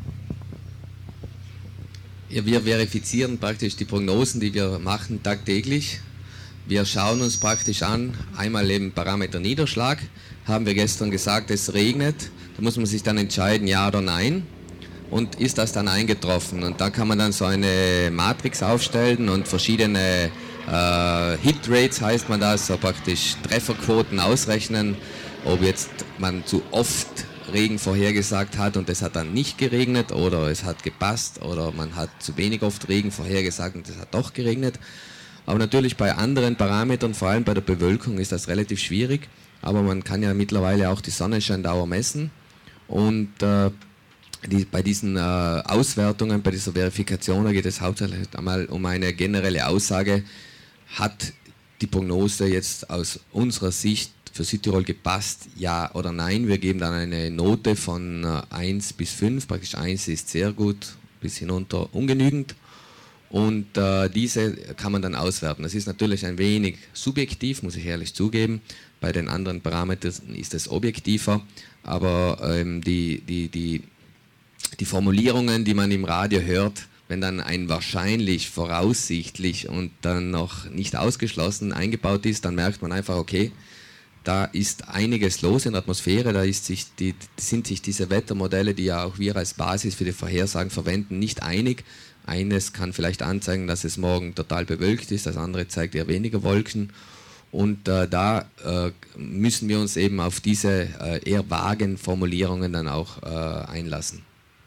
Ja, wir verifizieren praktisch die Prognosen, die wir machen, tagtäglich. Wir schauen uns praktisch an, einmal eben Parameter Niederschlag. Haben wir gestern gesagt, es regnet. Da muss man sich dann entscheiden, ja oder nein. Und ist das dann eingetroffen? Und da kann man dann so eine Matrix aufstellen und verschiedene Hitrates heißt man das, so praktisch Trefferquoten ausrechnen, ob jetzt man zu oft Regen vorhergesagt hat und es hat dann nicht geregnet oder es hat gepasst oder man hat zu wenig oft Regen vorhergesagt und es hat doch geregnet. Aber natürlich bei anderen Parametern, vor allem bei der Bewölkung, ist das relativ schwierig, aber man kann ja mittlerweile auch die Sonnenscheindauer messen und bei diesen Auswertungen, bei dieser Verifikation, da geht es hauptsächlich einmal um eine generelle Aussage, hat die Prognose jetzt aus unserer Sicht für Südtirol gepasst, ja oder nein. Wir geben dann eine Note von 1 bis 5, praktisch 1 ist sehr gut, bis hinunter ungenügend. Und diese kann man dann auswerten. Das ist natürlich ein wenig subjektiv, muss ich ehrlich zugeben. Bei den anderen Parametern ist es objektiver, aber die Formulierungen, die man im Radio hört, wenn dann ein wahrscheinlich, voraussichtlich und dann noch nicht ausgeschlossen eingebaut ist, dann merkt man einfach, okay, da ist einiges los in der Atmosphäre, sind sich diese Wettermodelle, die ja auch wir als Basis für die Vorhersagen verwenden, nicht einig. Eines kann vielleicht anzeigen, dass es morgen total bewölkt ist, das andere zeigt eher weniger Wolken. Und da müssen wir uns eben auf diese eher vagen Formulierungen dann auch einlassen.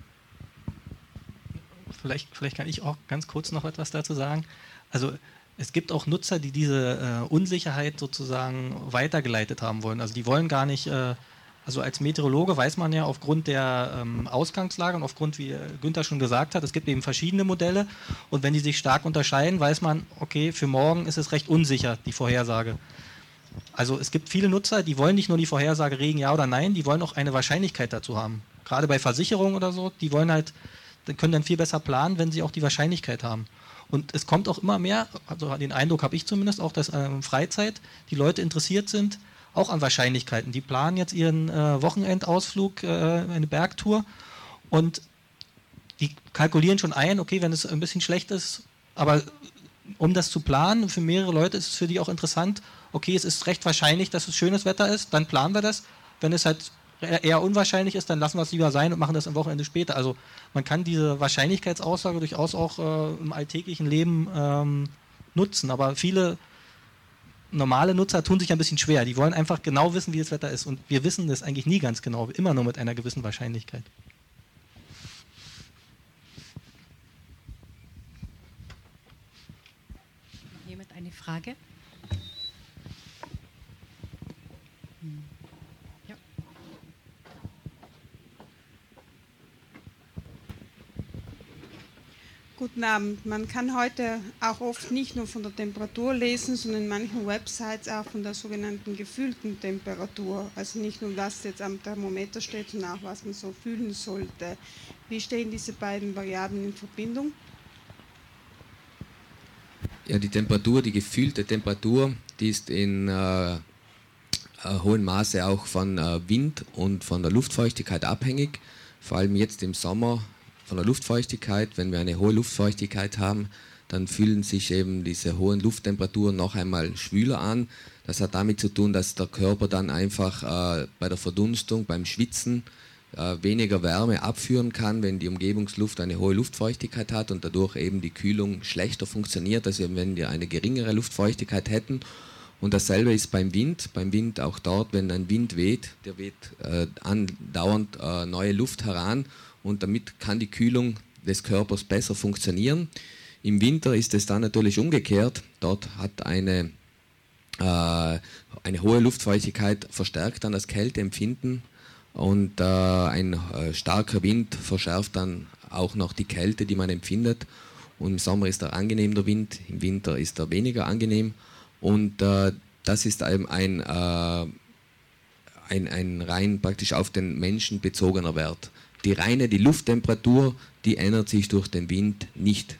Vielleicht kann ich auch ganz kurz noch etwas dazu sagen. Also es gibt auch Nutzer, die diese Unsicherheit sozusagen weitergeleitet haben wollen. Also die wollen gar nicht, also als Meteorologe weiß man ja aufgrund der Ausgangslage und aufgrund, wie Günther schon gesagt hat, es gibt eben verschiedene Modelle und wenn die sich stark unterscheiden, weiß man, okay, für morgen ist es recht unsicher, die Vorhersage. Also es gibt viele Nutzer, die wollen nicht nur die Vorhersage Regen, ja oder nein, die wollen auch eine Wahrscheinlichkeit dazu haben. Gerade bei Versicherungen oder so, die wollen halt, können dann viel besser planen, wenn sie auch die Wahrscheinlichkeit haben. Und es kommt auch immer mehr, also den Eindruck habe ich zumindest auch, dass Freizeit die Leute interessiert sind, auch an Wahrscheinlichkeiten. Die planen jetzt ihren Wochenendausflug, eine Bergtour, und die kalkulieren schon ein, okay, wenn es ein bisschen schlecht ist, aber um das zu planen, für mehrere Leute ist es für die auch interessant, okay, es ist recht wahrscheinlich, dass es schönes Wetter ist, dann planen wir das. Wenn es halt eher unwahrscheinlich ist, dann lassen wir es lieber sein und machen das am Wochenende später. Also man kann diese Wahrscheinlichkeitsaussage durchaus auch im alltäglichen Leben nutzen, aber viele normale Nutzer tun sich ein bisschen schwer. Die wollen einfach genau wissen, wie das Wetter ist, und wir wissen das eigentlich nie ganz genau, immer nur mit einer gewissen Wahrscheinlichkeit. Jemand eine Frage? Ja. Guten Abend. Man kann heute auch oft nicht nur von der Temperatur lesen, sondern in manchen Websites auch von der sogenannten gefühlten Temperatur. Also nicht nur, was jetzt am Thermometer steht, sondern auch, was man so fühlen sollte. Wie stehen diese beiden Variablen in Verbindung? Ja, die Temperatur, die gefühlte Temperatur, die ist in hohem Maße auch von Wind und von der Luftfeuchtigkeit abhängig. Vor allem jetzt im Sommer von der Luftfeuchtigkeit. Wenn wir eine hohe Luftfeuchtigkeit haben, dann fühlen sich eben diese hohen Lufttemperaturen noch einmal schwüler an. Das hat damit zu tun, dass der Körper dann einfach bei der Verdunstung, beim Schwitzen weniger Wärme abführen kann, wenn die Umgebungsluft eine hohe Luftfeuchtigkeit hat und dadurch eben die Kühlung schlechter funktioniert, als wenn wir eine geringere Luftfeuchtigkeit hätten. Und dasselbe ist beim Wind. Beim Wind auch dort, wenn ein Wind weht, der weht andauernd neue Luft heran, und damit kann die Kühlung des Körpers besser funktionieren. Im Winter ist es dann natürlich umgekehrt. Dort hat eine hohe Luftfeuchtigkeit verstärkt dann das Kälteempfinden, und ein starker Wind verschärft dann auch noch die Kälte, die man empfindet. Und im Sommer ist er angenehm, der Wind, im Winter ist er weniger angenehm. Und das ist ein rein praktisch auf den Menschen bezogener Wert. Die Lufttemperatur, die ändert sich durch den Wind nicht.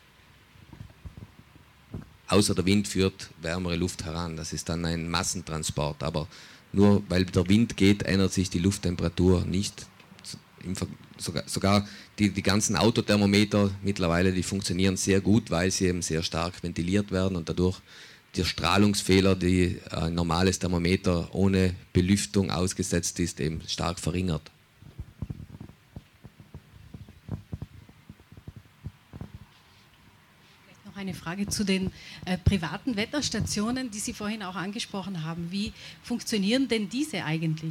Außer der Wind führt wärmere Luft heran. Das ist dann ein Massentransport. Aber nur weil der Wind geht, ändert sich die Lufttemperatur nicht. Sogar die ganzen Autothermometer mittlerweile, die funktionieren sehr gut, weil sie eben sehr stark ventiliert werden und dadurch der Strahlungsfehler, die ein normales Thermometer ohne Belüftung ausgesetzt ist, eben stark verringert. Eine Frage zu den privaten Wetterstationen, die Sie vorhin auch angesprochen haben. Wie funktionieren denn diese eigentlich?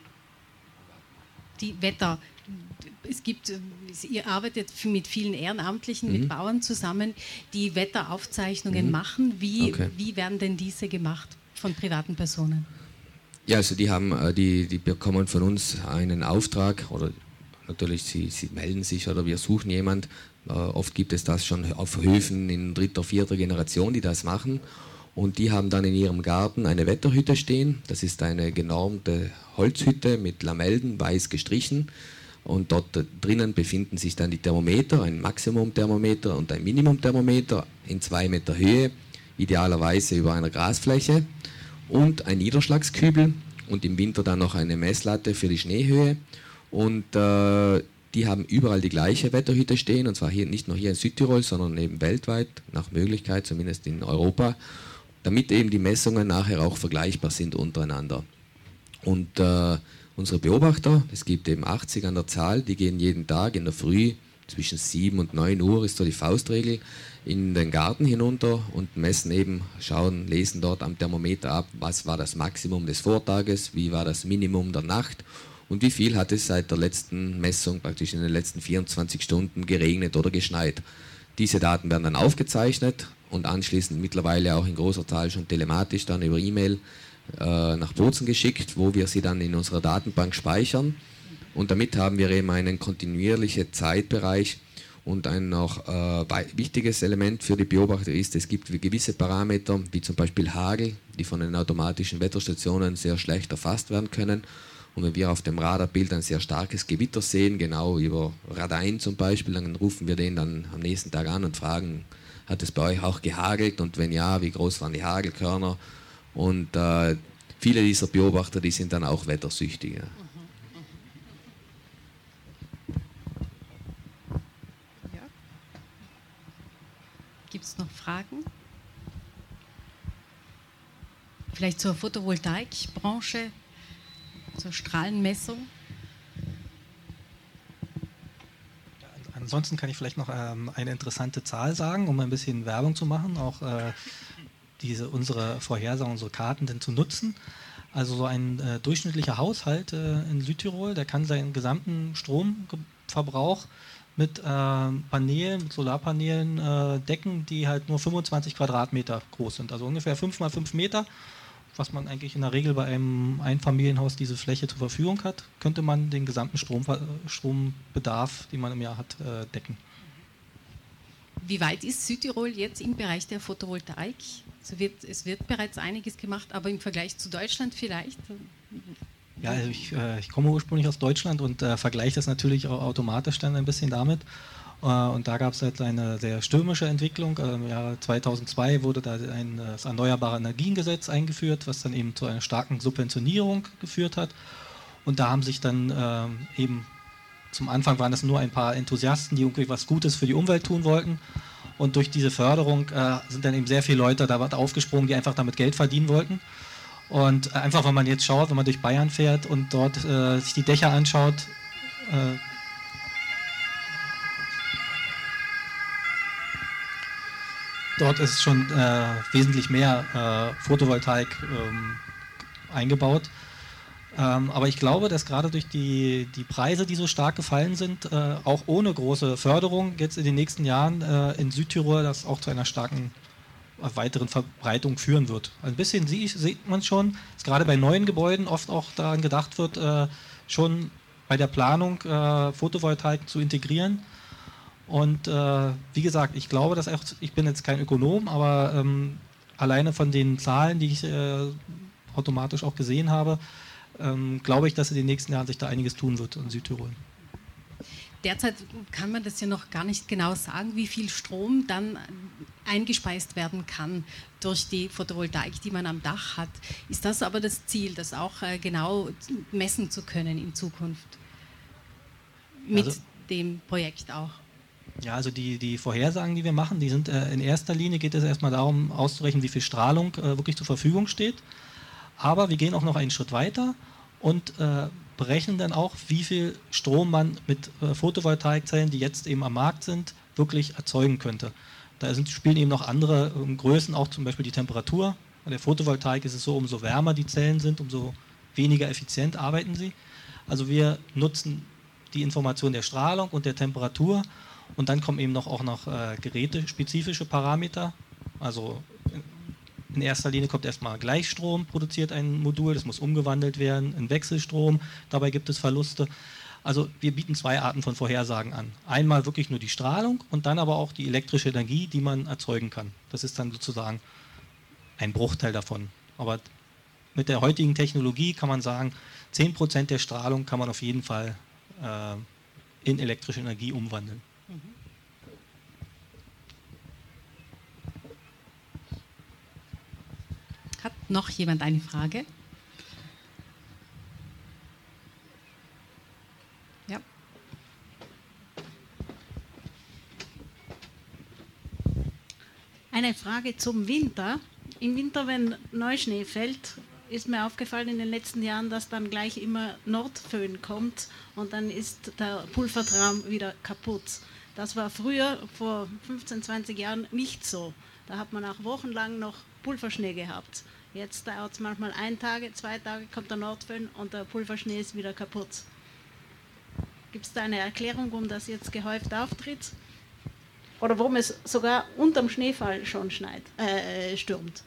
Die Wetter, ihr arbeitet mit vielen Ehrenamtlichen, mit Bauern zusammen, die Wetteraufzeichnungen machen. Wie werden denn diese gemacht von privaten Personen? Ja, also die bekommen von uns einen Auftrag, oder natürlich sie melden sich oder wir suchen jemand. Oft gibt es das schon auf Höfen in dritter, vierter Generation, die das machen. Und die haben dann in ihrem Garten eine Wetterhütte stehen. Das ist eine genormte Holzhütte mit Lamellen, weiß gestrichen. Und dort drinnen befinden sich dann die Thermometer, ein Maximumthermometer und ein Minimumthermometer in 2 Meter Höhe, idealerweise über einer Grasfläche, und ein Niederschlagskübel und im Winter dann noch eine Messlatte für die Schneehöhe. Und die haben überall die gleiche Wetterhütte stehen, und zwar hier, nicht nur hier in Südtirol, sondern eben weltweit, nach Möglichkeit, zumindest in Europa, damit eben die Messungen nachher auch vergleichbar sind untereinander. Und unsere Beobachter, es gibt eben 80 an der Zahl, die gehen jeden Tag in der Früh zwischen 7 und 9 Uhr, ist so die Faustregel, in den Garten hinunter und messen eben, lesen dort am Thermometer ab, was war das Maximum des Vortages, wie war das Minimum der Nacht und wie viel hat es seit der letzten Messung, praktisch in den letzten 24 Stunden, geregnet oder geschneit. Diese Daten werden dann aufgezeichnet und anschließend mittlerweile auch in großer Zahl schon telematisch dann über E-Mail nach Bozen geschickt, wo wir sie dann in unserer Datenbank speichern. Und damit haben wir eben einen kontinuierlichen Zeitbereich. Und ein noch wichtiges Element für die Beobachter ist, es gibt gewisse Parameter, wie zum Beispiel Hagel, die von den automatischen Wetterstationen sehr schlecht erfasst werden können. Und wenn wir auf dem Radarbild ein sehr starkes Gewitter sehen, genau über Radein zum Beispiel, dann rufen wir den dann am nächsten Tag an und fragen, Hat es bei euch auch gehagelt und wenn ja, wie groß waren die Hagelkörner? Und viele dieser Beobachter, die sind dann auch wettersüchtig. Ja. Gibt es noch Fragen? Vielleicht zur Photovoltaikbranche, zur Strahlenmessung? Ansonsten kann ich vielleicht noch eine interessante Zahl sagen, um ein bisschen Werbung zu machen, auch unsere Vorhersagen, unsere Karten denn zu nutzen. Also so ein durchschnittlicher Haushalt in Südtirol, der kann seinen gesamten Stromverbrauch mit Paneelen, mit Solarpanelen decken, die halt nur 25 Quadratmeter groß sind. Also ungefähr 5 mal 5 Meter, was man eigentlich in der Regel bei einem Einfamilienhaus diese Fläche zur Verfügung hat, könnte man den gesamten Strombedarf, den man im Jahr hat, decken. Wie weit ist Südtirol jetzt im Bereich der Photovoltaik? Also es wird bereits einiges gemacht, aber im Vergleich zu Deutschland vielleicht? Ja, also ich komme ursprünglich aus Deutschland und vergleiche das natürlich auch automatisch dann ein bisschen damit. Und da gab es halt eine sehr stürmische Entwicklung. Im Jahr 2002 wurde da das Erneuerbare Energiengesetz eingeführt, was dann eben zu einer starken Subventionierung geführt hat. Und da haben sich dann eben, zum Anfang waren es nur ein paar Enthusiasten, die irgendwie was Gutes für die Umwelt tun wollten. Und durch diese Förderung sind dann eben sehr viele Leute da aufgesprungen, die einfach damit Geld verdienen wollten. Und einfach, wenn man jetzt schaut, wenn man durch Bayern fährt und dort sich die Dächer anschaut, dort ist schon wesentlich mehr Photovoltaik eingebaut. Aber ich glaube, dass gerade durch die Preise, die so stark gefallen sind, auch ohne große Förderung jetzt in den nächsten Jahren in Südtirol das auch zu einer starken weiteren Verbreitung führen wird. Ein bisschen sieht man schon, dass gerade bei neuen Gebäuden oft auch daran gedacht wird, schon bei der Planung Photovoltaik zu integrieren. Und wie gesagt, ich glaube, dass ich bin jetzt kein Ökonom, aber alleine von den Zahlen, die ich automatisch auch gesehen habe, glaube ich, dass in den nächsten Jahren sich da einiges tun wird in Südtirol. Derzeit kann man das ja noch gar nicht genau sagen, wie viel Strom dann eingespeist werden kann durch die Photovoltaik, die man am Dach hat. Ist das aber das Ziel, das auch genau messen zu können in Zukunft? Mit dem Projekt auch? Ja, also die Vorhersagen, die wir machen, die sind in erster Linie, geht es erstmal darum, auszurechnen, wie viel Strahlung wirklich zur Verfügung steht. Aber wir gehen auch noch einen Schritt weiter und berechnen dann auch, wie viel Strom man mit Photovoltaikzellen, die jetzt eben am Markt sind, wirklich erzeugen könnte. Da spielen eben noch andere Größen, auch zum Beispiel die Temperatur. Bei der Photovoltaik ist es so, umso wärmer die Zellen sind, umso weniger effizient arbeiten sie. Also wir nutzen die Information der Strahlung und der Temperatur und dann kommen eben auch noch gerätespezifische Parameter. Also in erster Linie kommt erstmal Gleichstrom, produziert ein Modul, das muss umgewandelt werden in Wechselstrom, dabei gibt es Verluste. Also wir bieten zwei Arten von Vorhersagen an. Einmal wirklich nur die Strahlung und dann aber auch die elektrische Energie, die man erzeugen kann. Das ist dann sozusagen ein Bruchteil davon. Aber mit der heutigen Technologie kann man sagen, 10% der Strahlung kann man auf jeden Fall in elektrische Energie umwandeln. Hat noch jemand eine Frage? Ja. Eine Frage zum Winter. Im Winter, wenn Neuschnee fällt, ist mir aufgefallen in den letzten Jahren, dass dann gleich immer Nordföhn kommt und dann ist der Pulvertraum wieder kaputt. Das war früher, vor 15, 20 Jahren, nicht so. Da hat man auch wochenlang noch Pulverschnee gehabt. Jetzt dauert es manchmal 1 Tag, 2 Tage, kommt der Nordföhn und der Pulverschnee ist wieder kaputt. Gibt es da eine Erklärung, warum das jetzt gehäuft auftritt? Oder warum es sogar unterm Schneefall schon stürmt?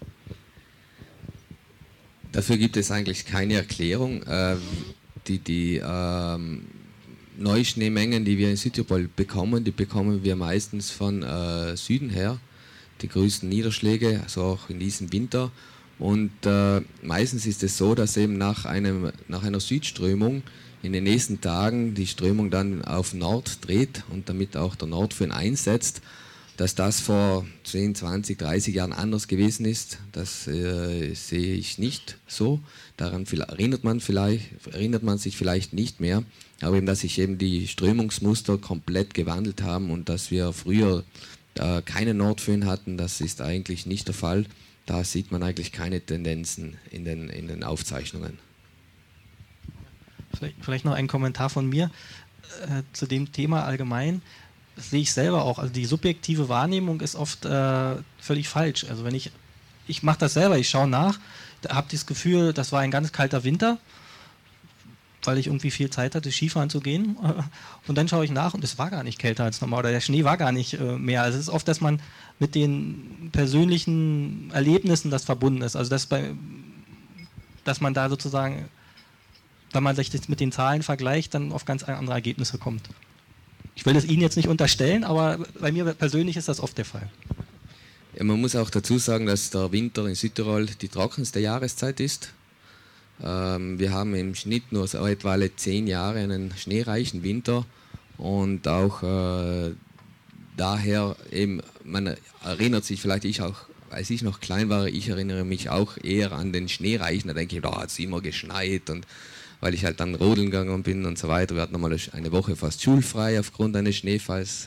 Dafür gibt es eigentlich keine Erklärung. Die Neuschneemengen, die wir in Südtirol bekommen, die bekommen wir meistens von Süden her. Die größten Niederschläge, also auch in diesem Winter. Und meistens ist es so, dass eben nach einer Südströmung in den nächsten Tagen die Strömung dann auf Nord dreht und damit auch der Nordföhn einsetzt. Dass das vor 10, 20, 30 Jahren anders gewesen ist, das sehe ich nicht so. Daran erinnert man sich vielleicht nicht mehr, aber eben, dass sich eben die Strömungsmuster komplett gewandelt haben und dass wir früher keine Nordföhn hatten, das ist eigentlich nicht der Fall. Da sieht man eigentlich keine Tendenzen in den Aufzeichnungen. Vielleicht noch ein Kommentar von mir zu dem Thema allgemein. Das sehe ich selber auch. Also die subjektive Wahrnehmung ist oft völlig falsch. Also wenn ich mache das selber, ich schaue nach, habe das Gefühl, das war ein ganz kalter Winter, weil ich irgendwie viel Zeit hatte, Skifahren zu gehen. Und dann schaue ich nach und es war gar nicht kälter als normal oder der Schnee war gar nicht mehr. Also es ist oft, dass man mit den persönlichen Erlebnissen das verbunden ist. Also dass man da sozusagen, wenn man sich das mit den Zahlen vergleicht, dann auf ganz andere Ergebnisse kommt. Ich will das Ihnen jetzt nicht unterstellen, aber bei mir persönlich ist das oft der Fall. Ja, man muss auch dazu sagen, dass der Winter in Südtirol die trockenste Jahreszeit ist. Wir haben im Schnitt nur so etwa alle 10 Jahre einen schneereichen Winter und auch daher eben, man erinnert sich vielleicht, ich auch, als ich noch klein war, ich erinnere mich auch eher an den schneereichen, da denke ich, da hat es immer geschneit und weil ich halt dann rodeln gegangen bin und so weiter. Wir hatten nochmal eine Woche fast schulfrei aufgrund eines Schneefalls,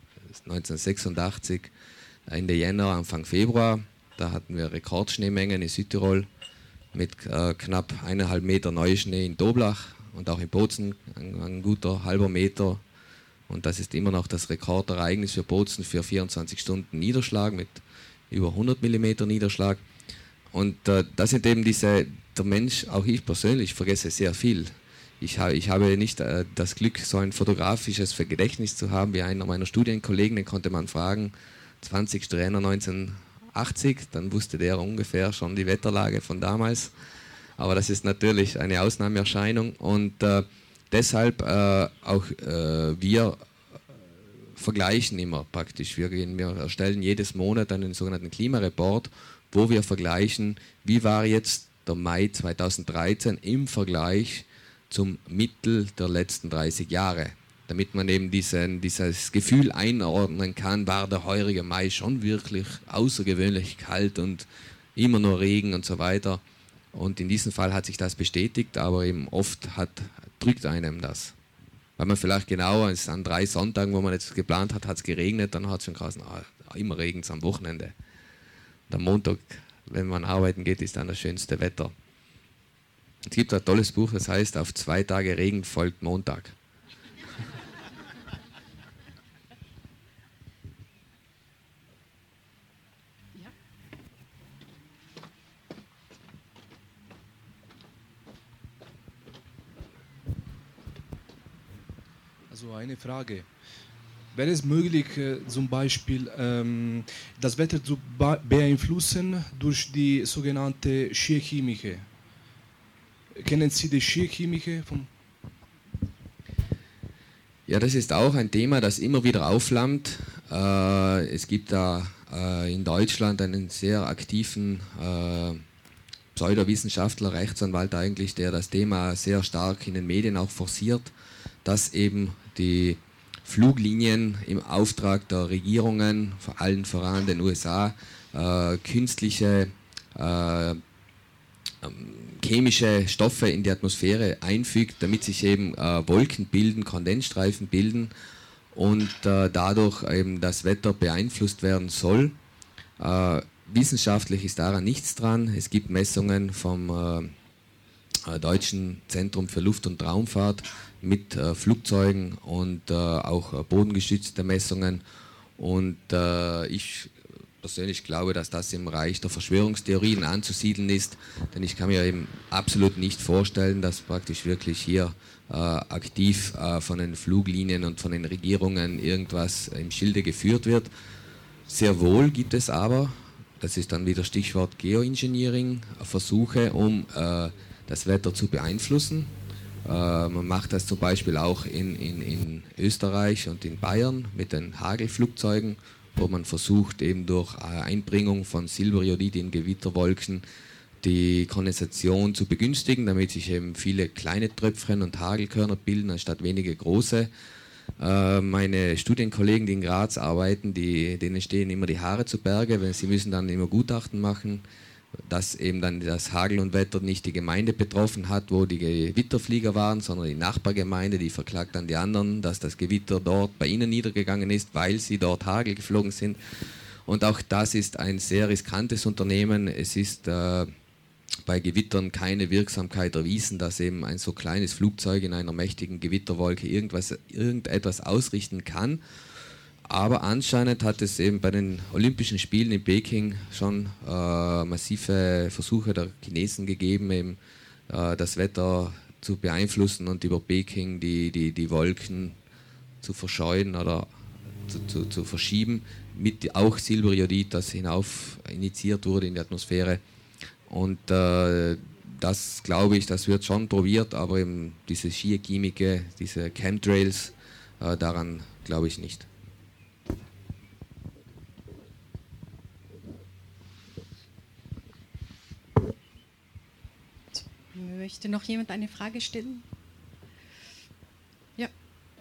1986, Ende Jänner, Anfang Februar. Da hatten wir Rekordschneemengen in Südtirol mit knapp 1,5 Meter Neuschnee in Doblach und auch in Bozen, ein guter halber Meter. Und das ist immer noch das Rekordereignis für Bozen für 24 Stunden Niederschlag mit über 100 mm Niederschlag. Und das sind eben der Mensch, auch ich persönlich, vergesse sehr viel. Ich habe nicht das Glück, so ein fotografisches Gedächtnis zu haben wie einer meiner Studienkollegen, den konnte man fragen, 20. Jänner 1980, dann wusste der ungefähr schon die Wetterlage von damals. Aber das ist natürlich eine Ausnahmeerscheinung und deshalb auch wir vergleichen immer praktisch. Wir erstellen jedes Monat einen sogenannten Klimareport, wo wir vergleichen, wie war jetzt der Mai 2013 im Vergleich zum Mittel der letzten 30 Jahre. Damit man eben dieses Gefühl einordnen kann, war der heurige Mai schon wirklich außergewöhnlich kalt und immer nur Regen und so weiter. Und in diesem Fall hat sich das bestätigt, aber eben oft drückt einem das. Weil man vielleicht genau an 3 Sonntagen, wo man jetzt geplant hat, hat es geregnet, dann hat es schon geheißen, immer regnet es am Wochenende. Und am Montag, wenn man arbeiten geht, ist dann das schönste Wetter. Es gibt ein tolles Buch, das heißt, auf 2 Tage Regen folgt Montag. Also eine Frage. Wäre es möglich, zum Beispiel das Wetter zu beeinflussen durch die sogenannte Schierchemie? Kennen Sie die Schierchemie? Ja, das ist auch ein Thema, das immer wieder aufflammt. Es gibt da in Deutschland einen sehr aktiven Pseudowissenschaftler, Rechtsanwalt eigentlich, der das Thema sehr stark in den Medien auch forciert, dass eben die Fluglinien im Auftrag der Regierungen, vor allem voran den USA, künstliche chemische Stoffe in die Atmosphäre einfügt, damit sich eben Wolken bilden, Kondensstreifen bilden und dadurch eben das Wetter beeinflusst werden soll. Wissenschaftlich ist daran nichts dran. Es gibt Messungen vom Deutschen Zentrum für Luft- und Raumfahrt mit Flugzeugen und auch bodengestützte Messungen. Und ich persönlich glaube, dass das im Bereich der Verschwörungstheorien anzusiedeln ist, denn ich kann mir eben absolut nicht vorstellen, dass praktisch wirklich hier aktiv von den Fluglinien und von den Regierungen irgendwas im Schilde geführt wird. Sehr wohl gibt es aber, das ist dann wieder Stichwort Geoengineering, Versuche, um das Wetter zu beeinflussen. Man macht das zum Beispiel auch in Österreich und in Bayern mit den Hagelflugzeugen, wo man versucht, eben durch Einbringung von Silberjodid in Gewitterwolken die Kondensation zu begünstigen, damit sich eben viele kleine Tröpfchen und Hagelkörner bilden, anstatt wenige große. Meine Studienkollegen, die in Graz arbeiten, denen stehen immer die Haare zu Berge, weil sie müssen dann immer Gutachten machen, dass eben dann das Hagel und Wetter nicht die Gemeinde betroffen hat, wo die Gewitterflieger waren, sondern die Nachbargemeinde, die verklagt dann die anderen, dass das Gewitter dort bei ihnen niedergegangen ist, weil sie dort Hagel geflogen sind. Und auch das ist ein sehr riskantes Unternehmen. Es ist bei Gewittern keine Wirksamkeit erwiesen, dass eben ein so kleines Flugzeug in einer mächtigen Gewitterwolke irgendetwas ausrichten kann. Aber anscheinend hat es eben bei den Olympischen Spielen in Peking schon massive Versuche der Chinesen gegeben, eben das Wetter zu beeinflussen und über Peking die Wolken zu verscheuen oder zu verschieben, mit auch Silberiodid, das hinauf initiiert wurde in die Atmosphäre. Und das, glaube ich, das wird schon probiert, aber eben diese Skigeimike, diese Chemtrails, daran glaube ich nicht. Möchte noch jemand eine Frage stellen? Ja.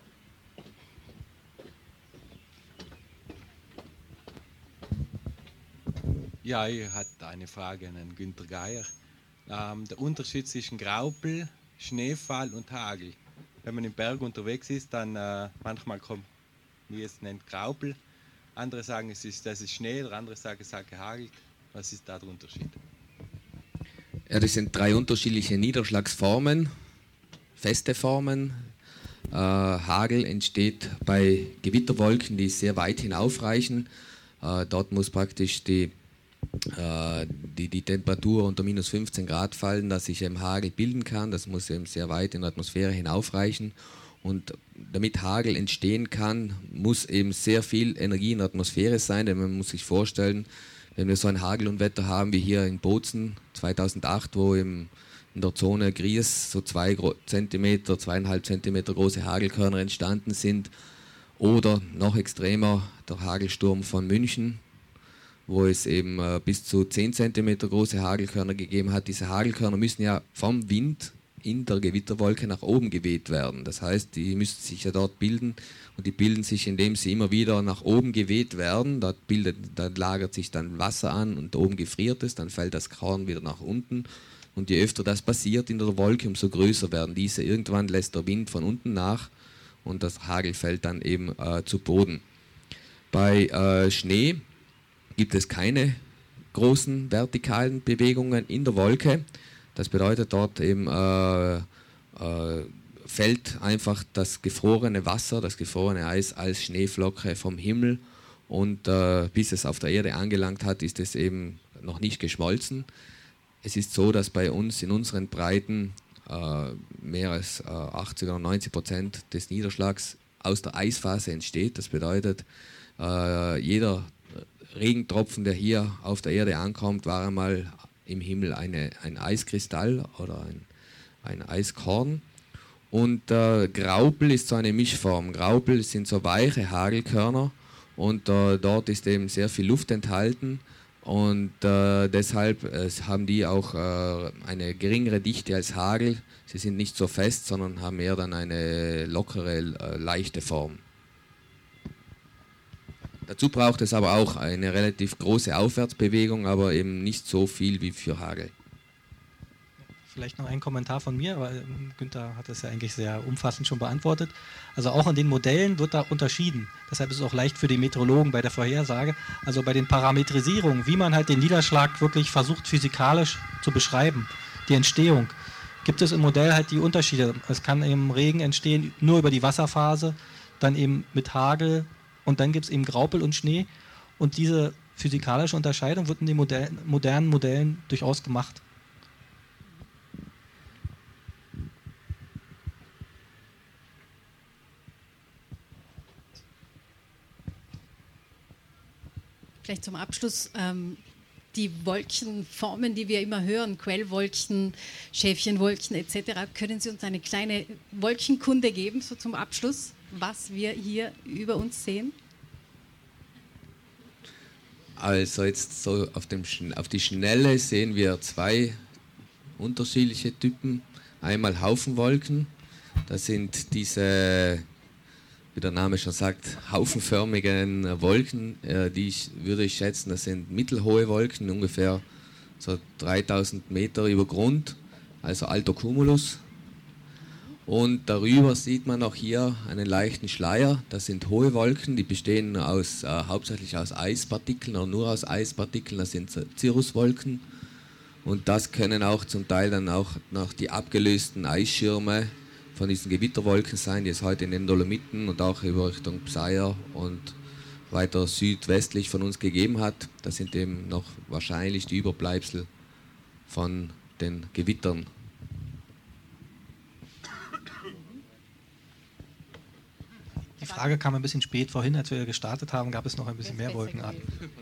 Ja, ich hatte eine Frage an Günter Geier. Der Unterschied zwischen Graupel, Schneefall und Hagel. Wenn man im Berg unterwegs ist, dann manchmal kommt, wie es nennt, Graupel. Andere sagen, das ist Schnee, oder andere sagen, es hat gehagelt. Was ist da der Unterschied? Ja, das sind 3 unterschiedliche Niederschlagsformen, feste Formen. Hagel entsteht bei Gewitterwolken, die sehr weit hinaufreichen. Dort muss praktisch die Temperatur unter minus 15 Grad fallen, dass sich eben Hagel bilden kann. Das muss eben sehr weit in der Atmosphäre hinaufreichen. Und damit Hagel entstehen kann, muss eben sehr viel Energie in der Atmosphäre sein, denn man muss sich vorstellen, wenn wir so ein Hagelunwetter haben wie hier in Bozen 2008, wo in der Zone Gries so 2,5 Zentimeter große Hagelkörner entstanden sind, oder noch extremer der Hagelsturm von München, wo es eben bis zu 10 Zentimeter große Hagelkörner gegeben hat. Diese Hagelkörner müssen ja vom Wind in der Gewitterwolke nach oben geweht werden. Das heißt, die müssen sich ja dort bilden und die bilden sich, indem sie immer wieder nach oben geweht werden. Da lagert sich dann Wasser an und oben gefriert es, dann fällt das Korn wieder nach unten. Und je öfter das passiert in der Wolke, umso größer werden diese. Irgendwann lässt der Wind von unten nach und das Hagel fällt dann eben zu Boden. Bei Schnee gibt es keine großen vertikalen Bewegungen in der Wolke. Das bedeutet, dort eben fällt einfach das gefrorene Wasser, das gefrorene Eis als Schneeflocke vom Himmel und bis es auf der Erde angelangt hat, ist es eben noch nicht geschmolzen. Es ist so, dass bei uns in unseren Breiten mehr als 80 oder 90% des Niederschlags aus der Eisphase entsteht. Das bedeutet, jeder Regentropfen, der hier auf der Erde ankommt, war einmal im Himmel ein Eiskristall oder ein Eiskorn. Und Graupel ist so eine Mischform. Graupel sind so weiche Hagelkörner und dort ist eben sehr viel Luft enthalten und deshalb haben die auch eine geringere Dichte als Hagel. Sie sind nicht so fest, sondern haben eher dann eine lockere, leichte Form. Dazu braucht es aber auch eine relativ große Aufwärtsbewegung, aber eben nicht so viel wie für Hagel. Vielleicht noch ein Kommentar von mir, weil Günther hat das ja eigentlich sehr umfassend schon beantwortet. Also auch in den Modellen wird da unterschieden. Deshalb ist es auch leicht für die Meteorologen bei der Vorhersage. Also bei den Parametrisierungen, wie man halt den Niederschlag wirklich versucht physikalisch zu beschreiben, die Entstehung, gibt es im Modell halt die Unterschiede. Es kann eben Regen entstehen nur über die Wasserphase, dann eben mit Hagel und dann gibt es eben Graupel und Schnee. Und diese physikalische Unterscheidung wird in den modernen Modellen durchaus gemacht. Vielleicht zum Abschluss, die Wolkenformen, die wir immer hören, Quellwolken, Schäfchenwolken etc., können Sie uns eine kleine Wolkenkunde geben, so zum Abschluss, was wir hier über uns sehen? Also jetzt so auf die Schnelle sehen wir 2 unterschiedliche Typen. Einmal Haufenwolken, das sind diese wie der Name schon sagt, haufenförmigen Wolken. Würde ich schätzen, das sind mittelhohe Wolken, ungefähr so 3000 Meter über Grund, also Alto Cumulus. Und darüber sieht man auch hier einen leichten Schleier. Das sind hohe Wolken, die bestehen hauptsächlich aus Eispartikeln oder nur aus Eispartikeln. Das sind Cirruswolken. Und das können auch zum Teil dann auch noch die abgelösten Eisschirme von diesen Gewitterwolken sein, die es heute in den Dolomiten und auch über Richtung Psair und weiter südwestlich von uns gegeben hat. Das sind eben noch wahrscheinlich die Überbleibsel von den Gewittern. Die Frage kam ein bisschen spät. Vorhin, als wir gestartet haben, gab es noch ein bisschen mehr Wolkenarten.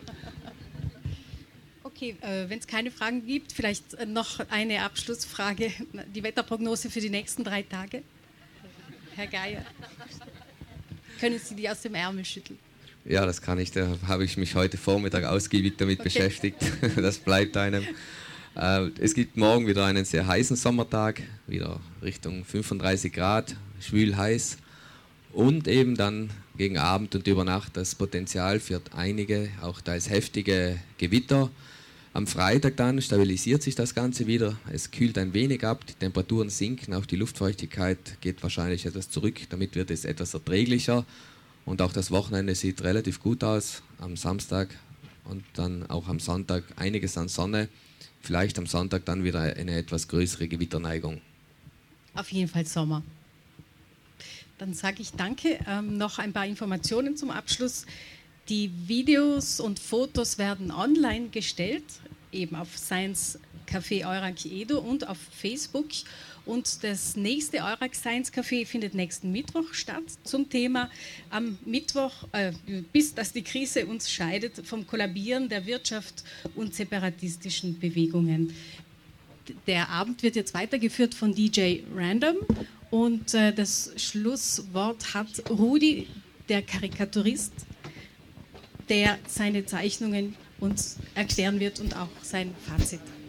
Okay, wenn es keine Fragen gibt, vielleicht noch eine Abschlussfrage. Die Wetterprognose für die nächsten 3 Tage. Herr Geier, können Sie die aus dem Ärmel schütteln? Ja, das kann ich. Da habe ich mich heute Vormittag ausgiebig damit beschäftigt. Das bleibt einem. Es gibt morgen wieder einen sehr heißen Sommertag, wieder Richtung 35 Grad, schwül heiß. Und eben dann gegen Abend und über Nacht das Potenzial für einige, auch teils heftige Gewitter. Am Freitag dann stabilisiert sich das Ganze wieder, es kühlt ein wenig ab, die Temperaturen sinken, auch die Luftfeuchtigkeit geht wahrscheinlich etwas zurück, damit wird es etwas erträglicher und auch das Wochenende sieht relativ gut aus, am Samstag und dann auch am Sonntag einiges an Sonne, vielleicht am Sonntag dann wieder eine etwas größere Gewitterneigung. Auf jeden Fall Sommer. Dann sage ich danke. Noch ein paar Informationen zum Abschluss. Die Videos und Fotos werden online gestellt, eben auf Science Café Eurac Edo und auf Facebook. Und das nächste Eurac Science Café findet nächsten Mittwoch statt zum Thema am Mittwoch, bis dass die Krise uns scheidet, vom Kollabieren der Wirtschaft und separatistischen Bewegungen. Der Abend wird jetzt weitergeführt von DJ Random und das Schlusswort hat Rudi, der Karikaturist, der seine Zeichnungen uns erklären wird und auch sein Fazit.